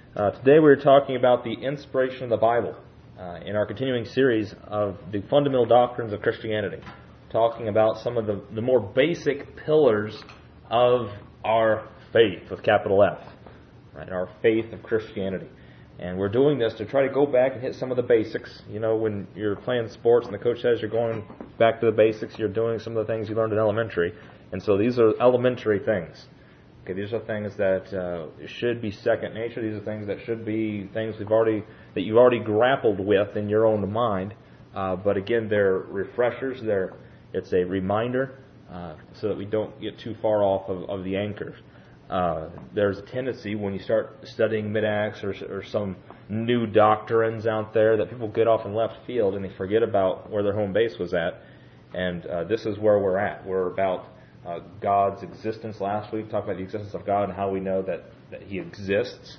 Today we're talking about the inspiration of the Bible in our continuing series of the fundamental doctrines of Christianity, talking about some of the more basic pillars of our faith, with capital F, right? Our faith of Christianity. And we're doing this to try to go back and hit some of the basics. You know, when you're playing sports and the coach says you're going back to the basics, you're doing some of the things you learned in elementary. And so these are elementary things. Okay, these are things that should be second nature. These are things that should be things you've already grappled with in your own mind. But again, they're refreshers. It's a reminder so that we don't get too far off of the anchors. There's a tendency when you start studying mid-acts or some new doctrines out there that people get off in left field and they forget about where their home base was at. And this is where we're at. We're about God's existence. Last week we talked about the existence of God and how we know that He exists.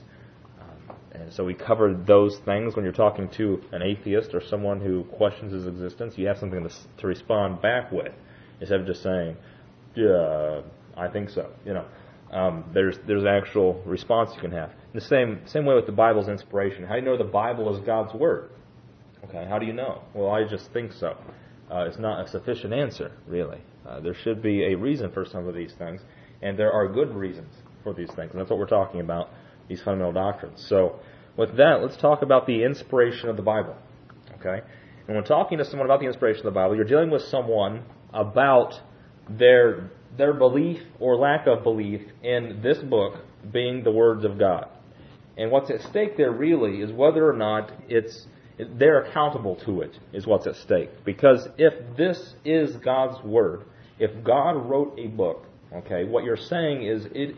And so we covered those things. When you're talking to an atheist or someone who questions His existence, you have something to respond back with, instead of just saying, "Yeah, I think so." You know, there's an actual response you can have. In the same way with the Bible's inspiration. How do you know the Bible is God's Word? Okay, how do you know? Well, I just think so. It's not a sufficient answer, really. There should be a reason for some of these things, and there are good reasons for these things, and that's what we're talking about, these fundamental doctrines. So, with that, let's talk about the inspiration of the Bible. Okay? And when talking to someone about the inspiration of the Bible, you're dealing with someone about their belief or lack of belief in this book being the words of God. And what's at stake there really is whether or not they're accountable to it, is what's at stake. Because if this is God's Word, if God wrote a book, okay, what you're saying is it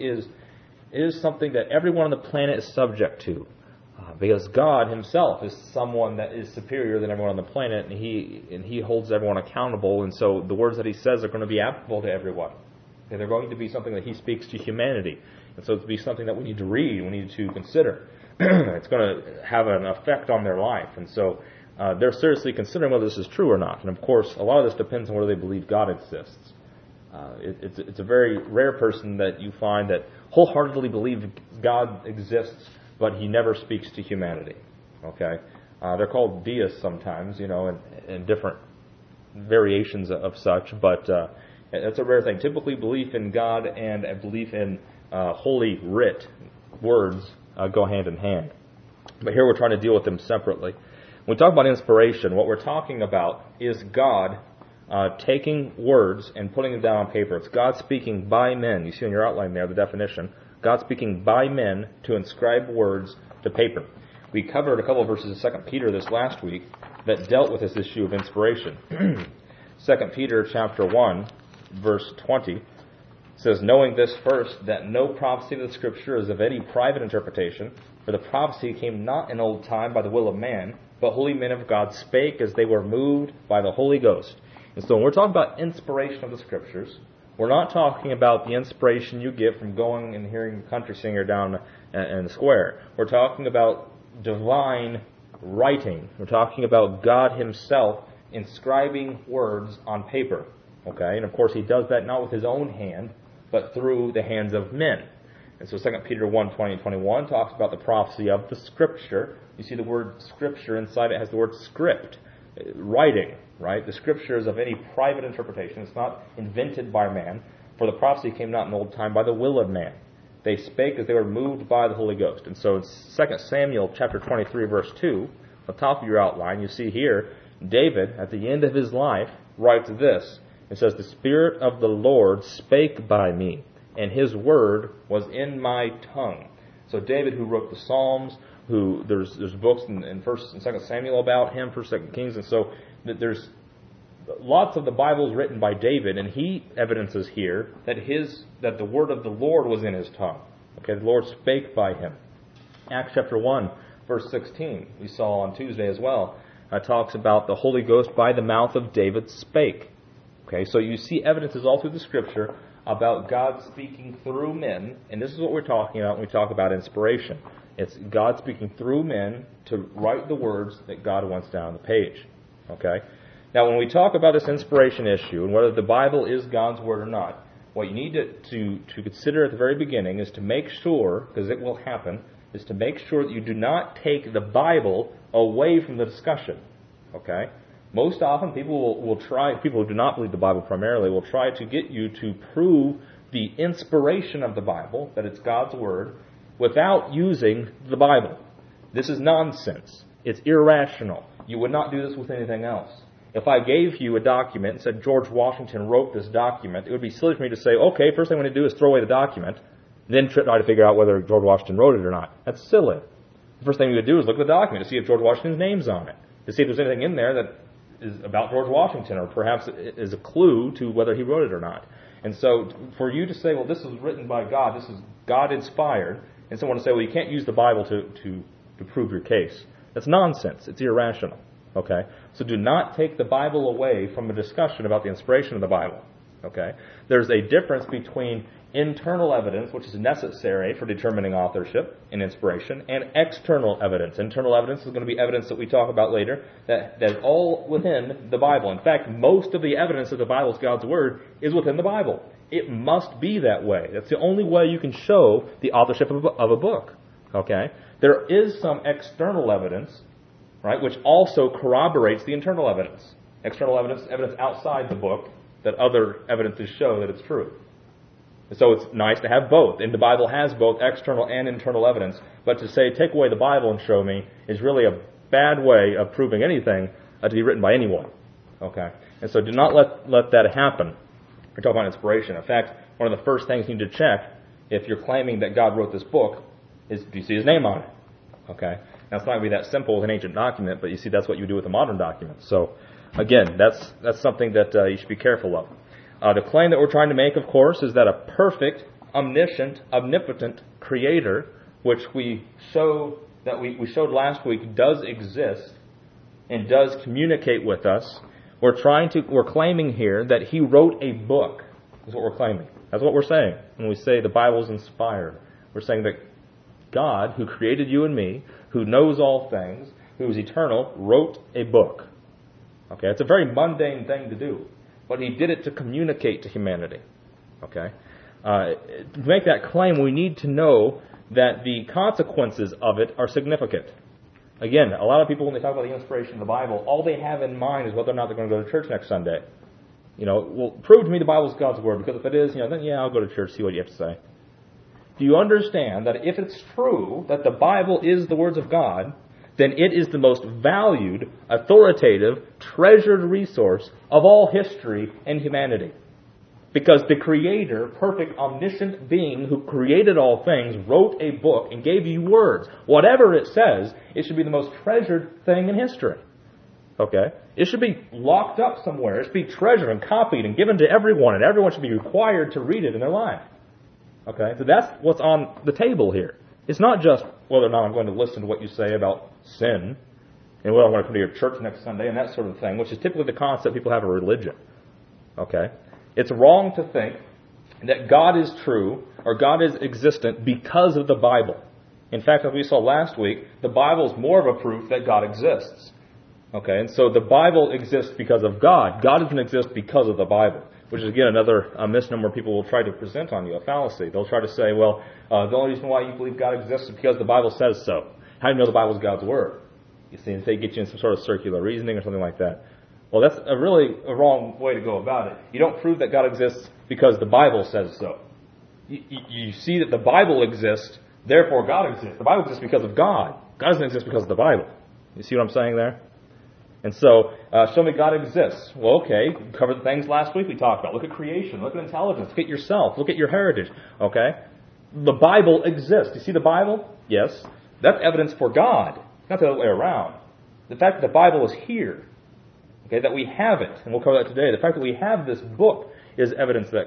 is something that everyone on the planet is subject to. Because God Himself is someone that is superior than everyone on the planet, and He holds everyone accountable, and so the words that He says are going to be applicable to everyone. Okay, they're going to be something that He speaks to humanity. And so it's to be something that we need to read, we need to consider. It's going to have an effect on their life. And so they're seriously considering whether this is true or not. And of course, a lot of this depends on whether they believe God exists. It's a very rare person that you find that wholeheartedly believes God exists, but He never speaks to humanity. Okay? They're called deists sometimes, you know, and different variations of such, but that's a rare thing. Typically, belief in God and a belief in Holy Writ, words, go hand in hand. But here we're trying to deal with them separately. When we talk about inspiration, what we're talking about is God taking words and putting them down on paper. It's God speaking by men. You see in your outline there the definition. God speaking by men to inscribe words to paper. We covered a couple of verses of 2 Peter this last week that dealt with this issue of inspiration. 2 Peter chapter 1, verse 20 says, "Knowing this first, that no prophecy of the Scripture is of any private interpretation, for the prophecy came not in old time by the will of man, but holy men of God spake as they were moved by the Holy Ghost." And so when we're talking about inspiration of the Scriptures, we're not talking about the inspiration you get from going and hearing a country singer down in the square. We're talking about divine writing. We're talking about God Himself inscribing words on paper. Okay, and of course He does that not with His own hand, but through the hands of men. And so 2 Peter 1, 20 and 21 talks about the prophecy of the Scripture. You see the word Scripture inside it has the word script, writing, right? The Scripture is of any private interpretation. It's not invented by man, for the prophecy came not in old time by the will of man. They spake as they were moved by the Holy Ghost. And so in 2 Samuel chapter 23, verse 2, on the top of your outline, you see here, David, at the end of his life, writes this. It says, "The Spirit of the Lord spake by me, and His word was in my tongue." So David, who wrote the Psalms, there's books in 1st and 2nd Samuel about him, 1st, 2nd Kings, and so there's lots of the Bible is written by David, and he evidences here that the word of the Lord was in his tongue. Okay, the Lord spake by him. Acts chapter 1, verse 16, we saw on Tuesday as well, talks about the Holy Ghost by the mouth of David spake. Okay, so you see evidences all through the Scripture about God speaking through men, and this is what we're talking about when we talk about inspiration. It's God speaking through men to write the words that God wants down on the page. Okay? Now, when we talk about this inspiration issue and whether the Bible is God's Word or not, what you need to consider at the very beginning is to make sure, because it will happen, is to make sure that you do not take the Bible away from the discussion. Okay? Most often people will try, people who do not believe the Bible primarily, will try to get you to prove the inspiration of the Bible, that it's God's Word, without using the Bible. This is nonsense. It's irrational. You would not do this with anything else. If I gave you a document and said George Washington wrote this document, it would be silly for me to say, okay, first thing I'm going to do is throw away the document, then try to figure out whether George Washington wrote it or not. That's silly. The first thing you would do is look at the document to see if George Washington's name's on it, to see if there's anything in there that is about George Washington, or perhaps is a clue to whether he wrote it or not. And so for you to say, well, this was written by God, this is God-inspired, and someone to say, well, you can't use the Bible to prove your case, that's nonsense. It's irrational. Okay? So do not take the Bible away from a discussion about the inspiration of the Bible. Okay? There's a difference between internal evidence, which is necessary for determining authorship and inspiration, and external evidence. Internal evidence is going to be evidence that we talk about later that is all within the Bible. In fact, most of the evidence that the Bible is God's Word is within the Bible. It must be that way. That's the only way you can show the authorship of a book. Okay? There is some external evidence, right, which also corroborates the internal evidence. External evidence, evidence outside the book, that other evidences show that it's true. So it's nice to have both, and the Bible has both external and internal evidence. But to say, take away the Bible and show me, is really a bad way of proving anything to be written by anyone. Okay? And so do not let that happen. We're talking about inspiration. In fact, one of the first things you need to check, if you're claiming that God wrote this book, is do you see His name on it? Okay? Now, it's not going to be that simple with an ancient document, but you see that's what you do with a modern document. So, again, that's something that you should be careful of. The claim that we're trying to make, of course, is that a perfect, omniscient, omnipotent Creator, which we showed last week, does exist and does communicate with us. We're claiming here that He wrote a book. Is what we're claiming. That's what we're saying when we say the Bible is inspired. We're saying that God, who created you and me, who knows all things, who is eternal, wrote a book. Okay, it's a very mundane thing to do, but He did it to communicate to humanity. Okay, to make that claim, we need to know that the consequences of it are significant. Again, a lot of people, when they talk about the inspiration of the Bible, all they have in mind is whether or not they're going to go to church next Sunday. Well, prove to me the Bible is God's Word, because if it is, then yeah, I'll go to church, see what you have to say. Do you understand that if it's true that the Bible is the words of God, then it is the most valued, authoritative, treasured resource of all history and humanity? Because the Creator, perfect, omniscient being who created all things, wrote a book and gave you words. Whatever it says, it should be the most treasured thing in history. Okay? It should be locked up somewhere. It should be treasured and copied and given to everyone, and everyone should be required to read it in their life. Okay? So that's what's on the table here. It's not just whether or not I'm going to listen to what you say about sin, and whether I'm going to come to your church next Sunday, and that sort of thing, which is typically the concept people have of religion. Okay? It's wrong to think that God is true, or God is existent because of the Bible. In fact, as we saw last week, the Bible is more of a proof that God exists. Okay? And so the Bible exists because of God. God doesn't exist because of the Bible, which is, again, another misnomer people will try to present on you, a fallacy. They'll try to say, well, the only reason why you believe God exists is because the Bible says so. How do you know the Bible is God's Word? You see, and they get you in some sort of circular reasoning or something like that. Well, that's a wrong way to go about it. You don't prove that God exists because the Bible says so. You see that the Bible exists, therefore God exists. The Bible exists because of God. God doesn't exist because of the Bible. You see what I'm saying there? And so, show me God exists. Well, okay, we covered the things last week we talked about. Look at creation, look at intelligence, look at yourself, look at your heritage. Okay? The Bible exists. You see the Bible? Yes. That's evidence for God, not the other way around. The fact that the Bible is here, okay, that we have it, and we'll cover that today. The fact that we have this book is evidence that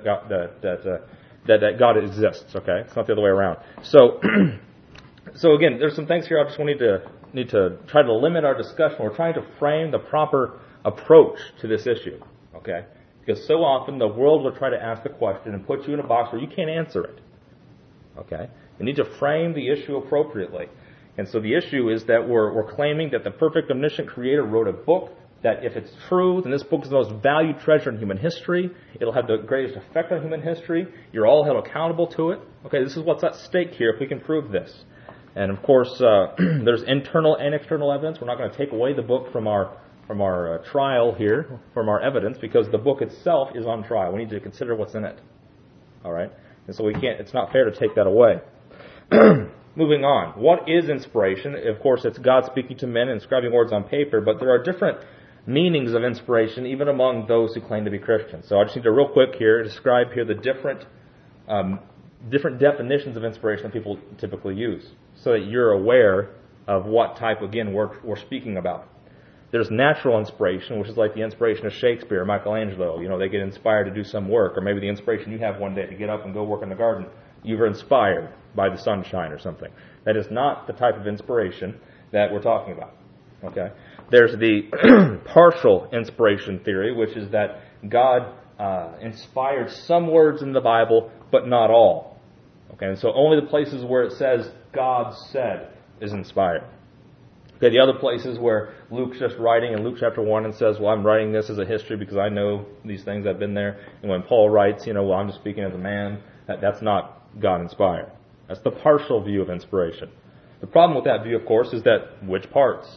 that God exists. Okay, it's not the other way around. So, again, there's some things here I just need to try to limit our discussion. We're trying to frame the proper approach to this issue. Okay, because so often the world will try to ask the question and put you in a box where you can't answer it. Okay, you need to frame the issue appropriately. And so the issue is that we're claiming that the perfect omniscient Creator wrote a book, that if it's true, then this book is the most valued treasure in human history. It'll have the greatest effect on human history. You're all held accountable to it. Okay, this is what's at stake here if we can prove this. And of course, there's internal and external evidence. We're not going to take away the book from our trial here, from our evidence, because the book itself is on trial. We need to consider what's in it. All right? And so it's not fair to take that away. Moving on. What is inspiration? Of course, it's God speaking to men and inscribing words on paper, but there are different meanings of inspiration even among those who claim to be Christians. So I just need to real quick here describe here the different definitions of inspiration that people typically use, so that you're aware of what type, again, we're speaking about. There's natural inspiration, which is like the inspiration of Shakespeare or Michelangelo. You know, they get inspired to do some work, or maybe the inspiration you have one day to get up and go work in the garden. You were inspired by the sunshine or something. That is not the type of inspiration that we're talking about. Okay? There's the partial inspiration theory, which is that God inspired some words in the Bible, but not all. Okay, and so only the places where it says God said is inspired. Okay, the other places where Luke's just writing in Luke chapter 1 and says, well, I'm writing this as a history because I know these things, I've been there. And when Paul writes, well, I'm just speaking as a man, that's not God inspired. That's the partial view of inspiration. The problem with that view, of course, is that which parts?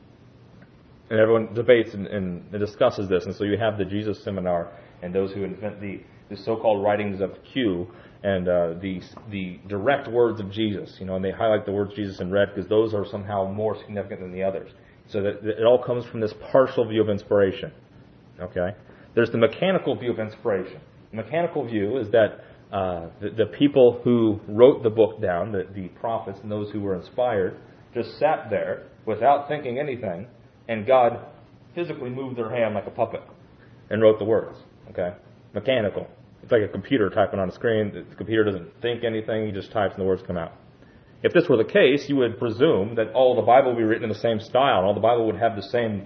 And everyone debates and discusses this. And so you have the Jesus Seminar and those who invent the so-called writings of Q and the direct words of Jesus, and they highlight the words Jesus in red because those are somehow more significant than the others. So that it all comes from this partial view of inspiration. Okay? There's the mechanical view of inspiration. The mechanical view is that the people who wrote the book down, the prophets and those who were inspired, just sat there without thinking anything, and God physically moved their hand like a puppet and wrote the words. Okay? Mechanical. It's like a computer typing on a screen. The computer doesn't think anything. He just types and the words come out. If this were the case, you would presume that all the Bible would be written in the same style, and all the Bible would have the same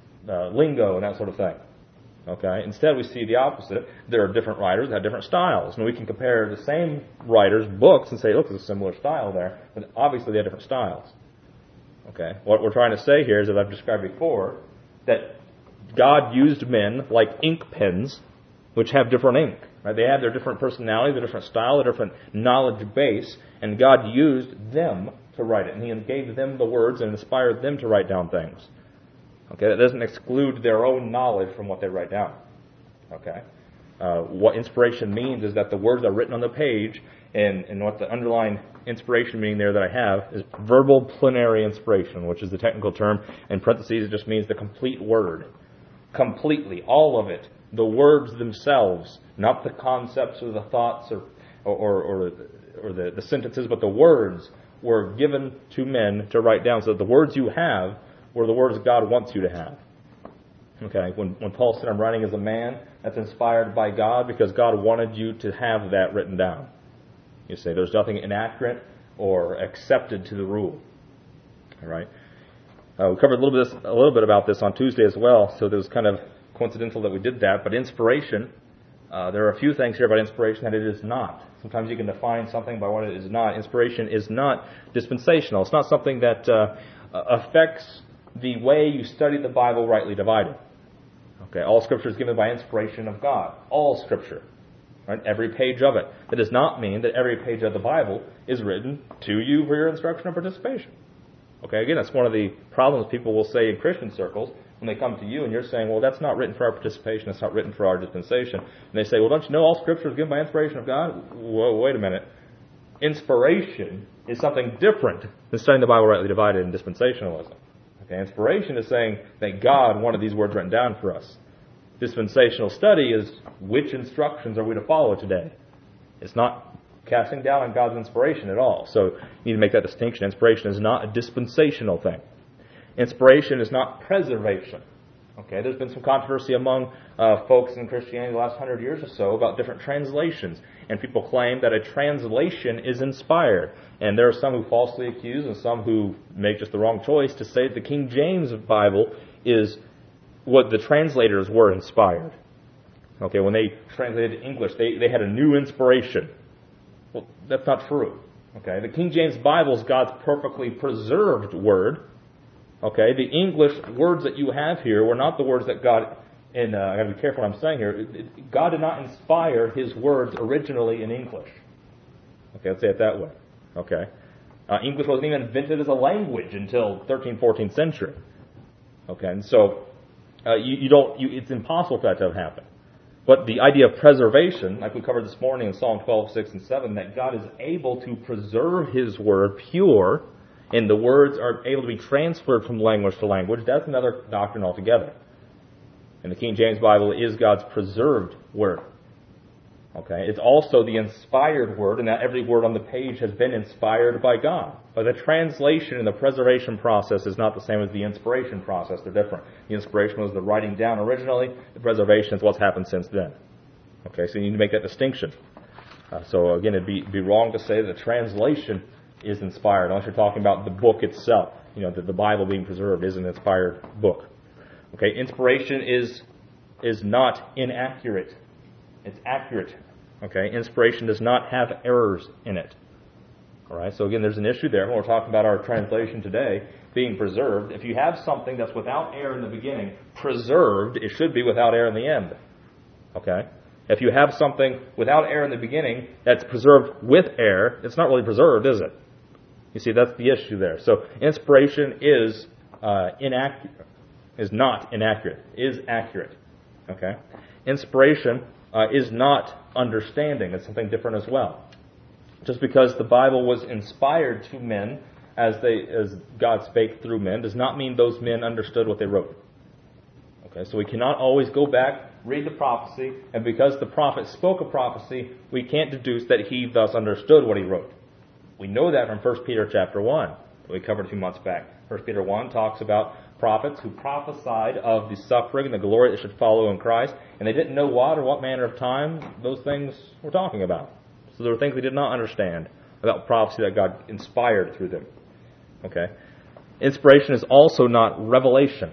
lingo and that sort of thing. Okay? Instead, we see the opposite. There are different writers that have different styles, and we can compare the same writers' books and say, look, there's a similar style there, but obviously they have different styles. Okay? What we're trying to say here is, as I've described before, that God used men like ink pens, which have different ink. Right? They have their different personality, their different style, their different knowledge base, and God used them to write it. And He gave them the words and inspired them to write down things. Okay, that doesn't exclude their own knowledge from what they write down. Okay, what inspiration means is that the words are written on the page, and what the underlying inspiration meaning there that I have is verbal plenary inspiration, which is the technical term. In parentheses, it just means the complete word. Completely, all of it. The words themselves, not the concepts or the thoughts or the sentences, but the words were given to men to write down. So that the words you have were the words God wants you to have. Okay, when Paul said, I'm writing as a man, that's inspired by God because God wanted you to have that written down. You say there's nothing inaccurate or accepted to the rule. All right. We covered a little bit about this on Tuesday as well, so it was kind of coincidental that we did that. But inspiration, there are a few things here about inspiration that it is not. Sometimes you can define something by what it is not. Inspiration is not dispensational. It's not something that affects the way you study the Bible rightly divided. Okay, all Scripture is given by inspiration of God. All Scripture. Right? Every page of it. That does not mean that every page of the Bible is written to you for your instruction or participation. Okay, again, that's one of the problems people will say in Christian circles when they come to you and you're saying, well, that's not written for our participation, that's not written for our dispensation. And they say, well, don't you know all Scripture is given by inspiration of God? Whoa, wait a minute. Inspiration is something different than studying the Bible rightly divided in dispensationalism. Okay, inspiration is saying that God wanted these words written down for us. Dispensational study is which instructions are we to follow today. It's not casting down on God's inspiration at all. So you need to make that distinction. Inspiration is not a dispensational thing. Inspiration is not preservation. Okay, there's been some controversy among folks in Christianity the last 100 years or so about different translations. And people claim that a translation is inspired. And there are some who falsely accuse and some who make just the wrong choice to say that the King James Bible is what the translators were inspired. Okay, when they translated English, they had a new inspiration. Well, that's not true. Okay, the King James Bible is God's perfectly preserved word. Okay, the English words that you have here were not the words that God, and I got to be careful what I'm saying here. God did not inspire His words originally in English. Okay, let's say it that way. Okay, English wasn't even invented as a language until 13th, 14th century. Okay, and so it's impossible for that to have happened. But the idea of preservation, like we covered this morning in Psalm 12, 6, and 7, that God is able to preserve His Word pure, and the words are able to be transferred from language to language, that's another doctrine altogether. And the King James Bible is God's preserved Word. Okay, it's also the inspired Word, and that every word on the page has been inspired by God. But the translation and the preservation process is not the same as the inspiration process. They're different. The inspiration was the writing down originally. The preservation is what's happened since then. Okay, so you need to make that distinction. So again, it'd be wrong to say that the translation is inspired, unless you're talking about the book itself. You know, the Bible being preserved is an inspired book. Okay, inspiration is not inaccurate. It's accurate. Okay, inspiration does not have errors in it. All right, so again, there's an issue there when we're talking about our translation today being preserved. If you have something that's without error in the beginning, preserved, it should be without error in the end. Okay, if you have something without error in the beginning that's preserved with error, it's not really preserved, is it? You see, that's the issue there. So inspiration is inaccurate, is not inaccurate, is accurate. Okay, inspiration is not understanding. It's something different as well. Just because the Bible was inspired to men as God spake through men does not mean those men understood what they wrote. Okay, so we cannot always go back, read the prophecy, and because the prophet spoke a prophecy, we can't deduce that he thus understood what he wrote. We know that from 1 Peter chapter 1, that we covered a few months back. 1 Peter 1 talks about prophets who prophesied of the suffering and the glory that should follow in Christ, and they didn't know what or what manner of time those things were talking about. So there were things they did not understand about prophecy that God inspired through them. Okay, inspiration is also not revelation.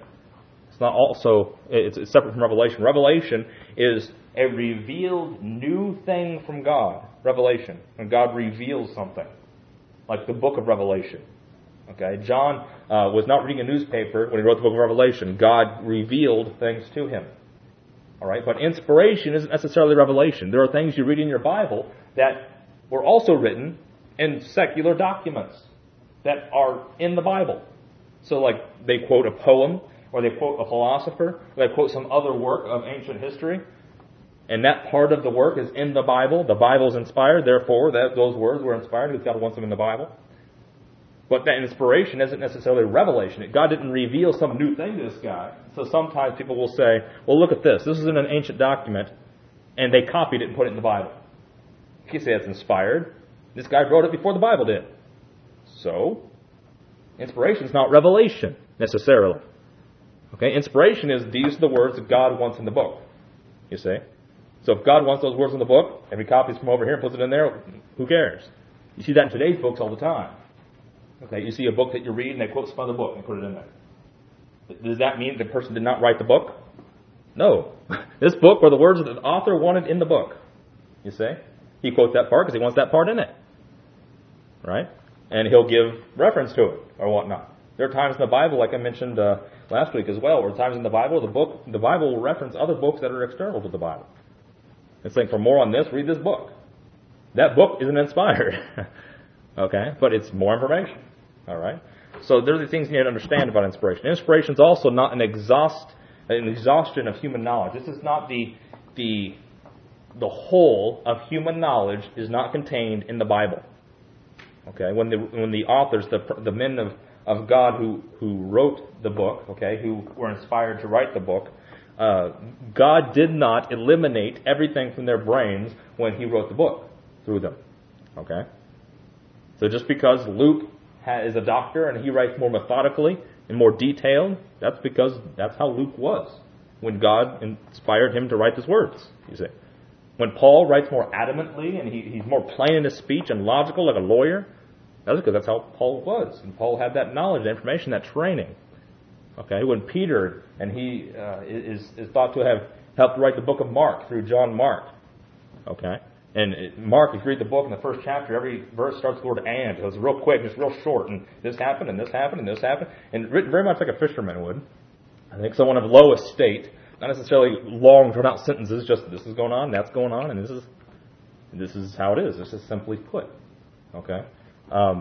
It's separate from revelation. Revelation is a revealed new thing from God. Revelation, when God reveals something, like the book of Revelation. Okay, John was not reading a newspaper when he wrote the book of Revelation. God revealed things to him. All right, but inspiration isn't necessarily revelation. There are things you read in your Bible that were also written in secular documents that are in the Bible. So, like, they quote a poem, or they quote a philosopher, or they quote some other work of ancient history, and that part of the work is in the Bible. The Bible is inspired, therefore those words were inspired because God wants them in the Bible. But that inspiration isn't necessarily revelation. God didn't reveal some new thing to this guy. So sometimes people will say, well, look at this. This is in an ancient document, and they copied it and put it in the Bible. You say it's inspired. This guy wrote it before the Bible did. So, inspiration is not revelation, necessarily. Okay, inspiration is these are the words that God wants in the book. You see? So if God wants those words in the book, and he copies from over here and puts it in there, who cares? You see that in today's books all the time. Okay, you see a book that you read and they quote some other book and put it in there. Does that mean the person did not write the book? No. This book were the words that the author wanted in the book. You see? He quotes that part because he wants that part in it. Right? And he'll give reference to it or whatnot. There are times in the Bible, like I mentioned last week as well, where times in the Bible, the Bible will reference other books that are external to the Bible. It's saying, for more on this, read this book. That book isn't inspired. Okay? But it's more information. All right? So there are the things you need to understand about inspiration. Inspiration is also not an exhaustion of human knowledge. This is not the whole of human knowledge is not contained in the Bible. Okay? When the authors, the men of God who wrote the book, okay, who were inspired to write the book, God did not eliminate everything from their brains when he wrote the book through them. Okay? So just because Luke is a doctor and he writes more methodically and more detailed, that's because that's how Luke was when God inspired him to write his words, you see. When Paul writes more adamantly and he's more plain in his speech and logical like a lawyer, that's because that's how Paul was. And Paul had that knowledge, that information, that training. Okay, when Peter, and he is thought to have helped write the book of Mark through John Mark. Okay, and Mark, if you read the book in the first chapter, every verse starts with the word "and." So it's real quick, it's real short, and this happened, and this happened, and this happened, and written very much like a fisherman would. I think someone of low estate, not necessarily long drawn out sentences, just this is going on, that's going on, and this is how it is. This is simply put. Okay.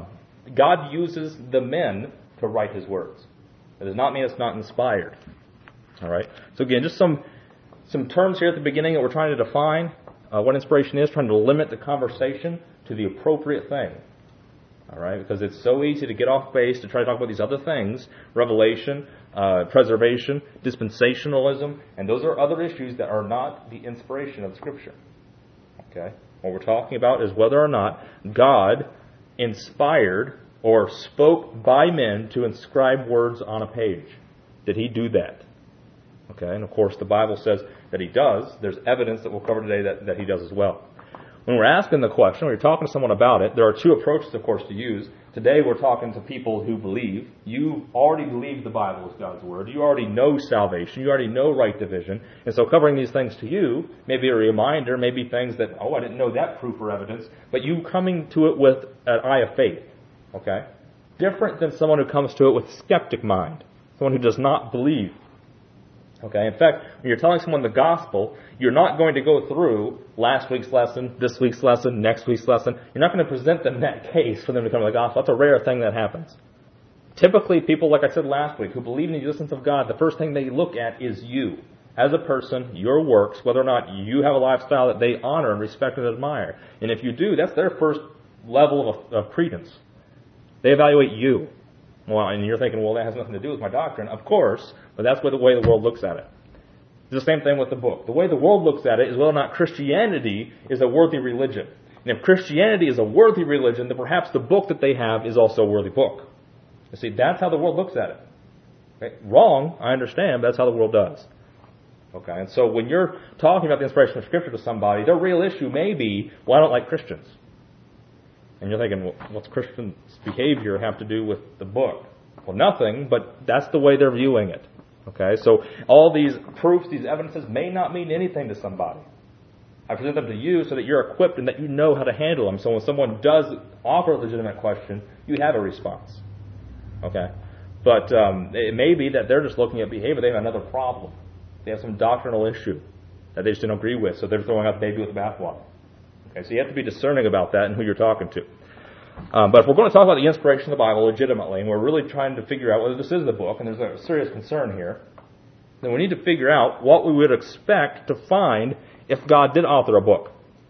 God uses the men to write His words. It does not mean it's not inspired. All right. So again, just some terms here at the beginning that we're trying to define what inspiration is, trying to limit the conversation to the appropriate thing. All right, because it's so easy to get off base to try to talk about these other things: revelation, preservation, dispensationalism, and those are other issues that are not the inspiration of Scripture. Okay, what we're talking about is whether or not God inspired or spoke by men to inscribe words on a page. Did He do that? Okay, and of course the Bible says that He does. There's evidence that we'll cover today that He does as well. When we're asking the question, when you're talking to someone about it, there are two approaches, of course, to use. Today we're talking to people who believe. You already believe the Bible is God's Word. You already know salvation. You already know right division. And so covering these things to you may be a reminder, maybe things that, I didn't know that proof or evidence, but you coming to it with an eye of faith. Okay? Different than someone who comes to it with skeptic mind. Someone who does not believe. Okay, in fact, when you're telling someone the gospel, you're not going to go through last week's lesson, this week's lesson, next week's lesson. You're not going to present them that case for them to come to the gospel. That's a rare thing that happens. Typically, people, like I said last week, who believe in the existence of God, the first thing they look at is you. As a person, your works, whether or not you have a lifestyle that they honor and respect and admire. And if you do, that's their first level of credence. They evaluate you. Well, and you're thinking, that has nothing to do with my doctrine. Of course, but that's the way the world looks at it. It's the same thing with the book. The way the world looks at it is whether or not Christianity is a worthy religion. And if Christianity is a worthy religion, then perhaps the book that they have is also a worthy book. You see, that's how the world looks at it. Okay? Wrong, I understand, but that's how the world does. Okay, and so when you're talking about the inspiration of Scripture to somebody, their real issue may be, I don't like Christians. And you're thinking, what's Christians' behavior have to do with the book? Well, nothing, but that's the way they're viewing it. Okay, so all these proofs, these evidences may not mean anything to somebody. I present them to you so that you're equipped and that you know how to handle them. So when someone does offer a legitimate question, you have a response. Okay, but it may be that they're just looking at behavior. They have another problem. They have some doctrinal issue that they just don't agree with, so they're throwing out the baby with the bathwater. Okay, so you have to be discerning about that and who you're talking to. But if we're going to talk about the inspiration of the Bible legitimately, and we're really trying to figure out whether this is the book, and there's a serious concern here, then we need to figure out what we would expect to find if God did author a book.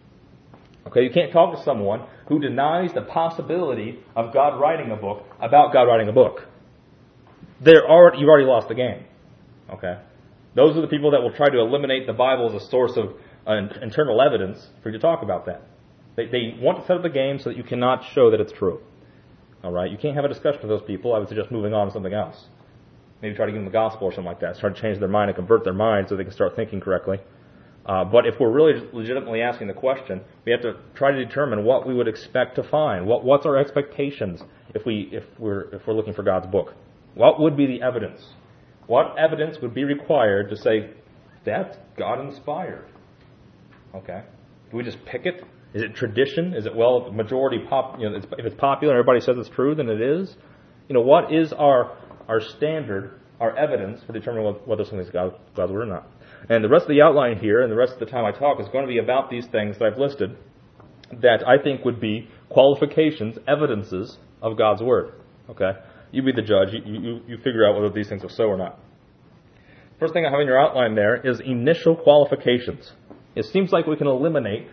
Okay, you can't talk to someone who denies the possibility of God writing a book about God writing a book. You've already lost the game. Okay, those are the people that will try to eliminate the Bible as a source of internal evidence for you to talk about that. They want to set up the game so that you cannot show that it's true. All right, you can't have a discussion with those people. I would suggest moving on to something else. Maybe try to give them the gospel or something like that. Try to change their mind and convert their mind so they can start thinking correctly. But if we're really legitimately asking the question, we have to try to determine what we would expect to find. What's our expectations if we're looking for God's book? What would be the evidence? What evidence would be required to say that's God inspired? Okay, do we just pick it? Is it tradition? Is it majority pop? If it's popular, and everybody says it's true, then it is. What is our standard, our evidence for determining whether something's God's word or not? And the rest of the outline here, and the rest of the time I talk, is going to be about these things that I've listed, that I think would be qualifications, evidences of God's word. Okay, you be the judge. You figure out whether these things are so or not. First thing I have in your outline there is initial qualifications. It seems like we can eliminate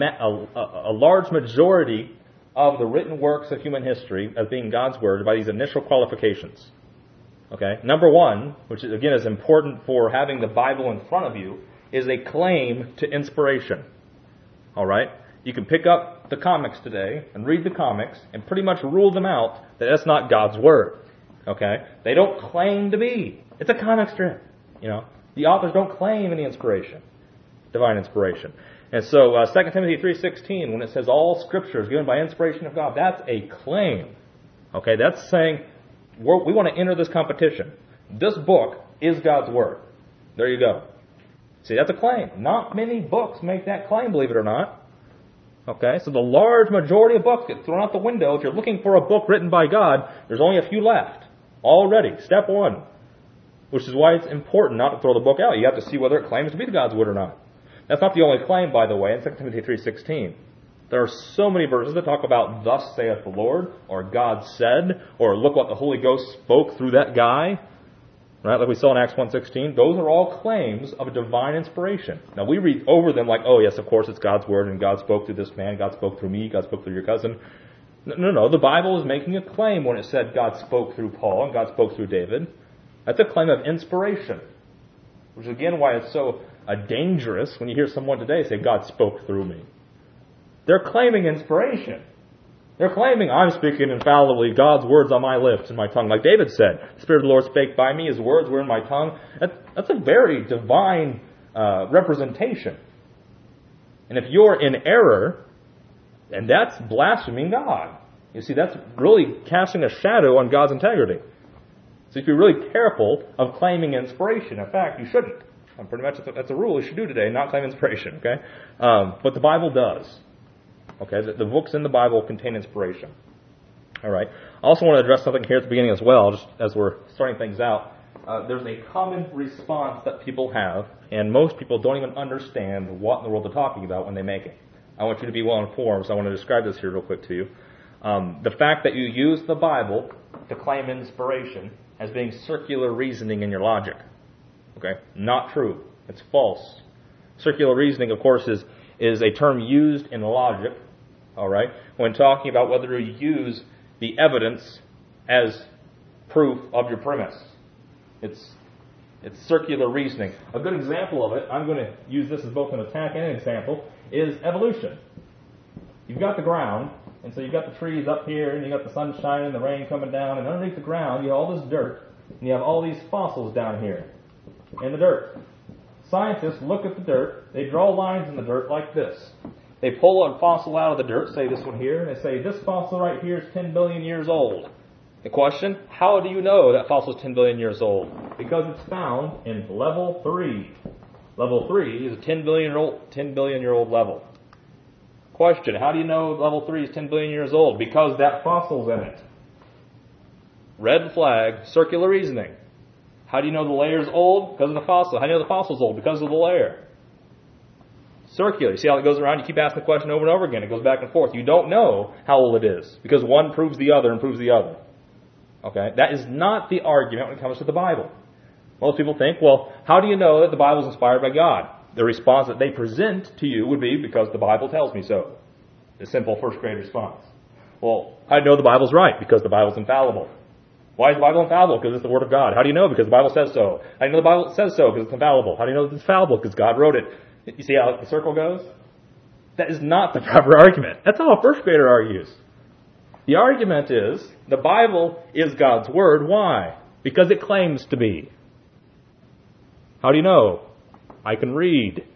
a large majority of the written works of human history as being God's word by these initial qualifications. Okay, number one, which again is important for having the Bible in front of you, is a claim to inspiration. All right, you can pick up the comics today and read the comics and pretty much rule them out that that's not God's word. Okay, they don't claim to be. It's a comic strip. The authors don't claim any inspiration. Divine inspiration. And so 2 Timothy 3:16, when it says all Scripture is given by inspiration of God, that's a claim. Okay, that's saying we want to enter this competition. This book is God's Word. There you go. See, that's a claim. Not many books make that claim, believe it or not. Okay, so the large majority of books get thrown out the window. If you're looking for a book written by God, there's only a few left. Already. Step one. Which is why it's important not to throw the book out. You have to see whether it claims to be God's Word or not. That's not the only claim, by the way, in 2 Timothy 3:16. There are so many verses that talk about thus saith the Lord, or God said, or look what the Holy Ghost spoke through that guy. Right, like we saw in Acts 1:16, those are all claims of a divine inspiration. Now we read over them like, oh yes, of course it's God's word, and God spoke through this man, God spoke through me, God spoke through your cousin. No, the Bible is making a claim when it said God spoke through Paul and God spoke through David. That's a claim of inspiration, which is again why it's so dangerous when you hear someone today say, God spoke through me. They're claiming inspiration. They're claiming, I'm speaking infallibly, God's words on my lips and my tongue. Like David said, the Spirit of the Lord spake by me, His words were in my tongue. That's a very divine representation. And if you're in error, then that's blaspheming God. You see, that's really casting a shadow on God's integrity. So you should be really careful of claiming inspiration. In fact, you shouldn't. Pretty much that's a rule you should do today, not claim inspiration. Okay, but the Bible does. Okay, the books in the Bible contain inspiration. All right. I also want to address something here at the beginning as well, just as we're starting things out. There's a common response that people have, and most people don't even understand what in the world they're talking about when they make it. I want you to be well informed, so I want to describe this here real quick to you. The fact that you use the Bible to claim inspiration as being circular reasoning in your logic. Okay? Not true. It's false. Circular reasoning, of course, is a term used in logic, all right, when talking about whether you use the evidence as proof of your premise. It's circular reasoning. A good example of it, I'm going to use this as both an attack and an example, is evolution. You've got the ground, and so you've got the trees up here, and you've got the sun shining, the rain coming down, and underneath the ground you have all this dirt, and you have all these fossils down here in the dirt. Scientists look at the dirt, they draw lines in the dirt like this. They pull a fossil out of the dirt, say this one here, and they say this fossil right here is 10 billion years old. The question, how do you know that fossil is 10 billion years old? Because it's found in level 3. Level 3 is a 10 billion year old level. Question, how do you know level 3 is 10 billion years old? Because that fossil's in it. Red flag, circular reasoning. How do you know the layer's old? Because of the fossil. How do you know the fossil's old? Because of the layer. Circular. You see how it goes around? You keep asking the question over and over again. It goes back and forth. You don't know how old it is because one proves the other and proves the other. Okay? That is not the argument when it comes to the Bible. Most people think, well, how do you know that the Bible is inspired by God? The response that they present to you would be, because the Bible tells me so. The simple first grade response. Well, I know the Bible's right because the Bible's infallible. Why is the Bible infallible? Because it's the Word of God. How do you know? Because the Bible says so. How do you know the Bible says so? Because it's infallible. How do you know it's infallible? Because God wrote it. You see how the circle goes? That is not the proper argument. That's how a first grader argues. The argument is, the Bible is God's Word. Why? Because it claims to be. How do you know? I can read.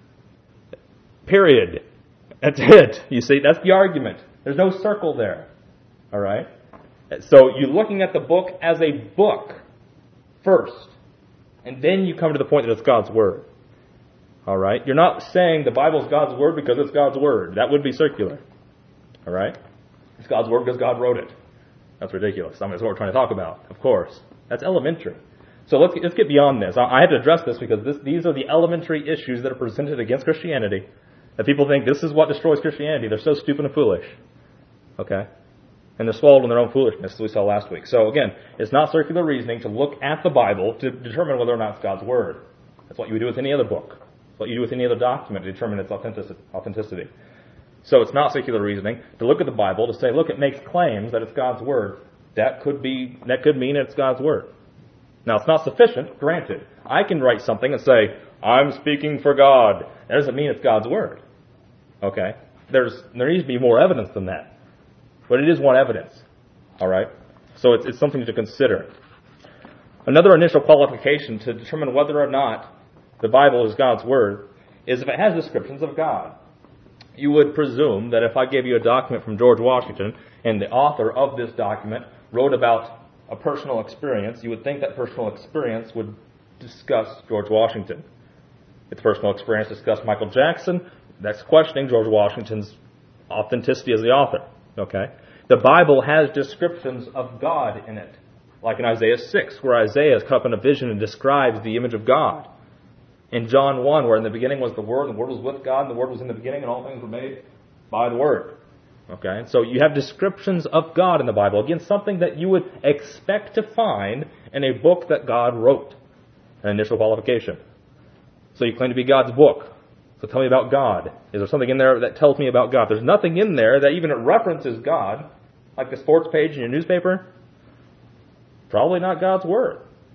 Period. That's it. You see, that's the argument. There's no circle there. All right? So you're looking at the book as a book first. And then you come to the point that it's God's Word. All right? You're not saying the Bible's God's Word because it's God's Word. That would be circular. All right? It's God's Word because God wrote it. That's ridiculous. I mean, that's what we're trying to talk about, of course. That's elementary. So let's get beyond this. I have to address this because these are the elementary issues that are presented against Christianity. That people think this is what destroys Christianity. They're so stupid and foolish. Okay? And they're swallowed in their own foolishness, as we saw last week. So again, it's not circular reasoning to look at the Bible to determine whether or not it's God's Word. That's what you would do with any other book. That's what you do with any other document to determine its authenticity. So it's not circular reasoning to look at the Bible to say, look, it makes claims that it's God's Word. That could mean it's God's Word. Now, it's not sufficient, granted. I can write something and say, I'm speaking for God. That doesn't mean it's God's Word. Okay? There needs to be more evidence than that. But it is one evidence. All right? So it's something to consider. Another initial qualification to determine whether or not the Bible is God's Word is if it has descriptions of God. You would presume that if I gave you a document from George Washington and the author of this document wrote about a personal experience, you would think that personal experience would discuss George Washington. If the personal experience discussed Michael Jackson, that's questioning George Washington's authenticity as the author. Okay? The Bible has descriptions of God in it, like in Isaiah 6, where Isaiah is caught up in a vision and describes the image of God. In John 1, where in the beginning was the Word was with God, and the Word was in the beginning, and all things were made by the Word. Okay, so you have descriptions of God in the Bible. Again, something that you would expect to find in a book that God wrote. An initial qualification. So you claim to be God's book. So tell me about God. Is there something in there that tells me about God? There's nothing in there that even references God, like the sports page in your newspaper. Probably not God's Word.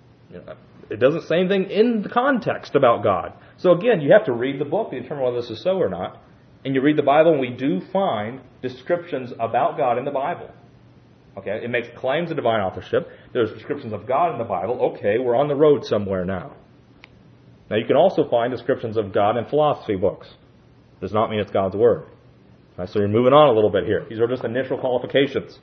It doesn't say anything in the context about God. So again, you have to read the book to determine whether this is so or not. And you read the Bible, and we do find descriptions about God in the Bible. Okay, it makes claims of divine authorship. There's descriptions of God in the Bible. Okay, we're on the road somewhere now. Now, you can also find descriptions of God in philosophy books. Does not mean it's God's Word. Right, so you're moving on a little bit here. These are just initial qualifications.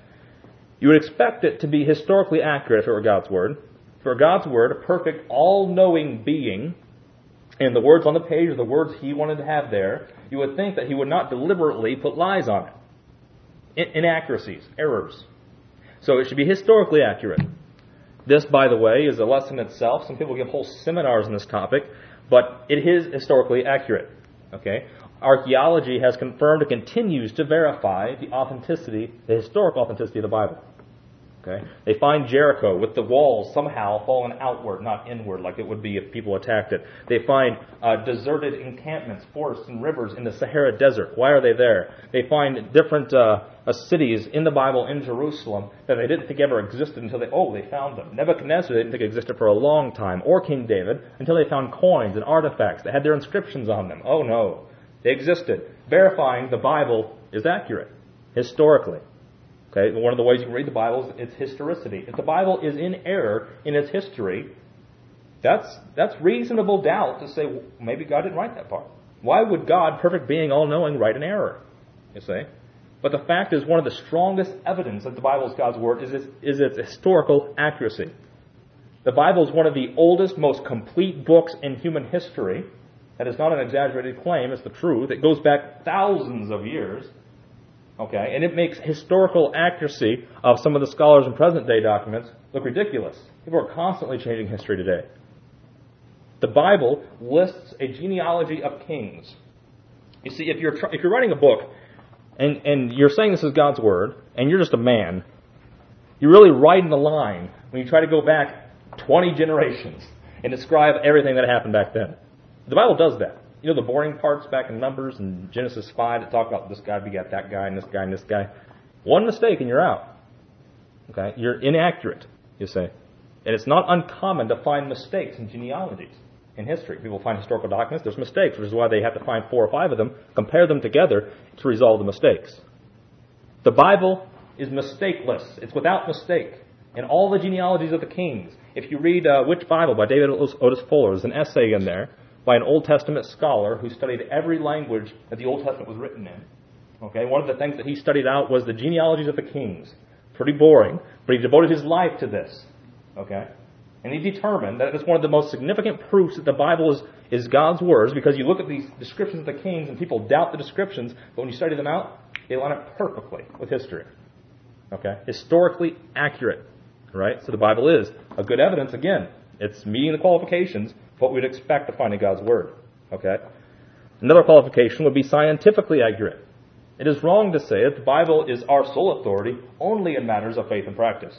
You would expect it to be historically accurate if it were God's Word. For God's Word, a perfect, all-knowing being, and the words on the page are the words He wanted to have there, you would think that He would not deliberately put lies on it. Inaccuracies, errors. So it should be historically accurate. This, by the way, is a lesson itself. Some people give whole seminars on this topic, but it is historically accurate. Okay? Archaeology has confirmed and continues to verify the authenticity, the historic authenticity of the Bible. Okay? They find Jericho with the walls somehow fallen outward, not inward, like it would be if people attacked it. They find deserted encampments, forests, and rivers in the Sahara Desert. Why are they there? They find different cities in the Bible in Jerusalem that they didn't think ever existed until they found them. Nebuchadnezzar they didn't think existed for a long time, or King David, until they found coins and artifacts that had their inscriptions on them. Oh no, they existed. Verifying the Bible is accurate, historically. Okay, one of the ways you can read the Bible is its historicity. If the Bible is in error in its history, that's reasonable doubt to say, well, maybe God didn't write that part. Why would God, perfect being, all-knowing, write an error? You see? But the fact is, one of the strongest evidence that the Bible is God's Word is its historical accuracy. The Bible is one of the oldest, most complete books in human history. That is not an exaggerated claim, it's the truth. It goes back thousands of years. Okay, and it makes historical accuracy of some of the scholars in present-day documents look ridiculous. People are constantly changing history today. The Bible lists a genealogy of kings. You see, if you're writing a book and you're saying this is God's Word, and you're just a man, you're really riding the line when you try to go back 20 generations and describe everything that happened back then. The Bible does that. You know the boring parts back in Numbers and Genesis 5 that talk about this guy begat that guy and this guy and this guy? One mistake and you're out. Okay? You're inaccurate, you say. And it's not uncommon to find mistakes in genealogies in history. People find historical documents, there's mistakes, which is why they have to find 4 or 5 of them, compare them together to resolve the mistakes. The Bible is mistakeless. It's without mistake. In all the genealogies of the kings, if you read Which Bible by David Otis Fuller, there's an essay in there by an Old Testament scholar who studied every language that the Old Testament was written in. Okay, one of the things that he studied out was the genealogies of the kings. Pretty boring, but he devoted his life to this. Okay? And he determined that it's one of the most significant proofs that the Bible is God's words, because you look at these descriptions of the kings and people doubt the descriptions, but when you study them out, they line up perfectly with history. Okay? Historically accurate. Right? So the Bible is a good evidence, again. It's meeting the qualifications, what we'd expect to find in God's Word. Okay? Another qualification would be scientifically accurate. It is wrong to say that the Bible is our sole authority only in matters of faith and practice.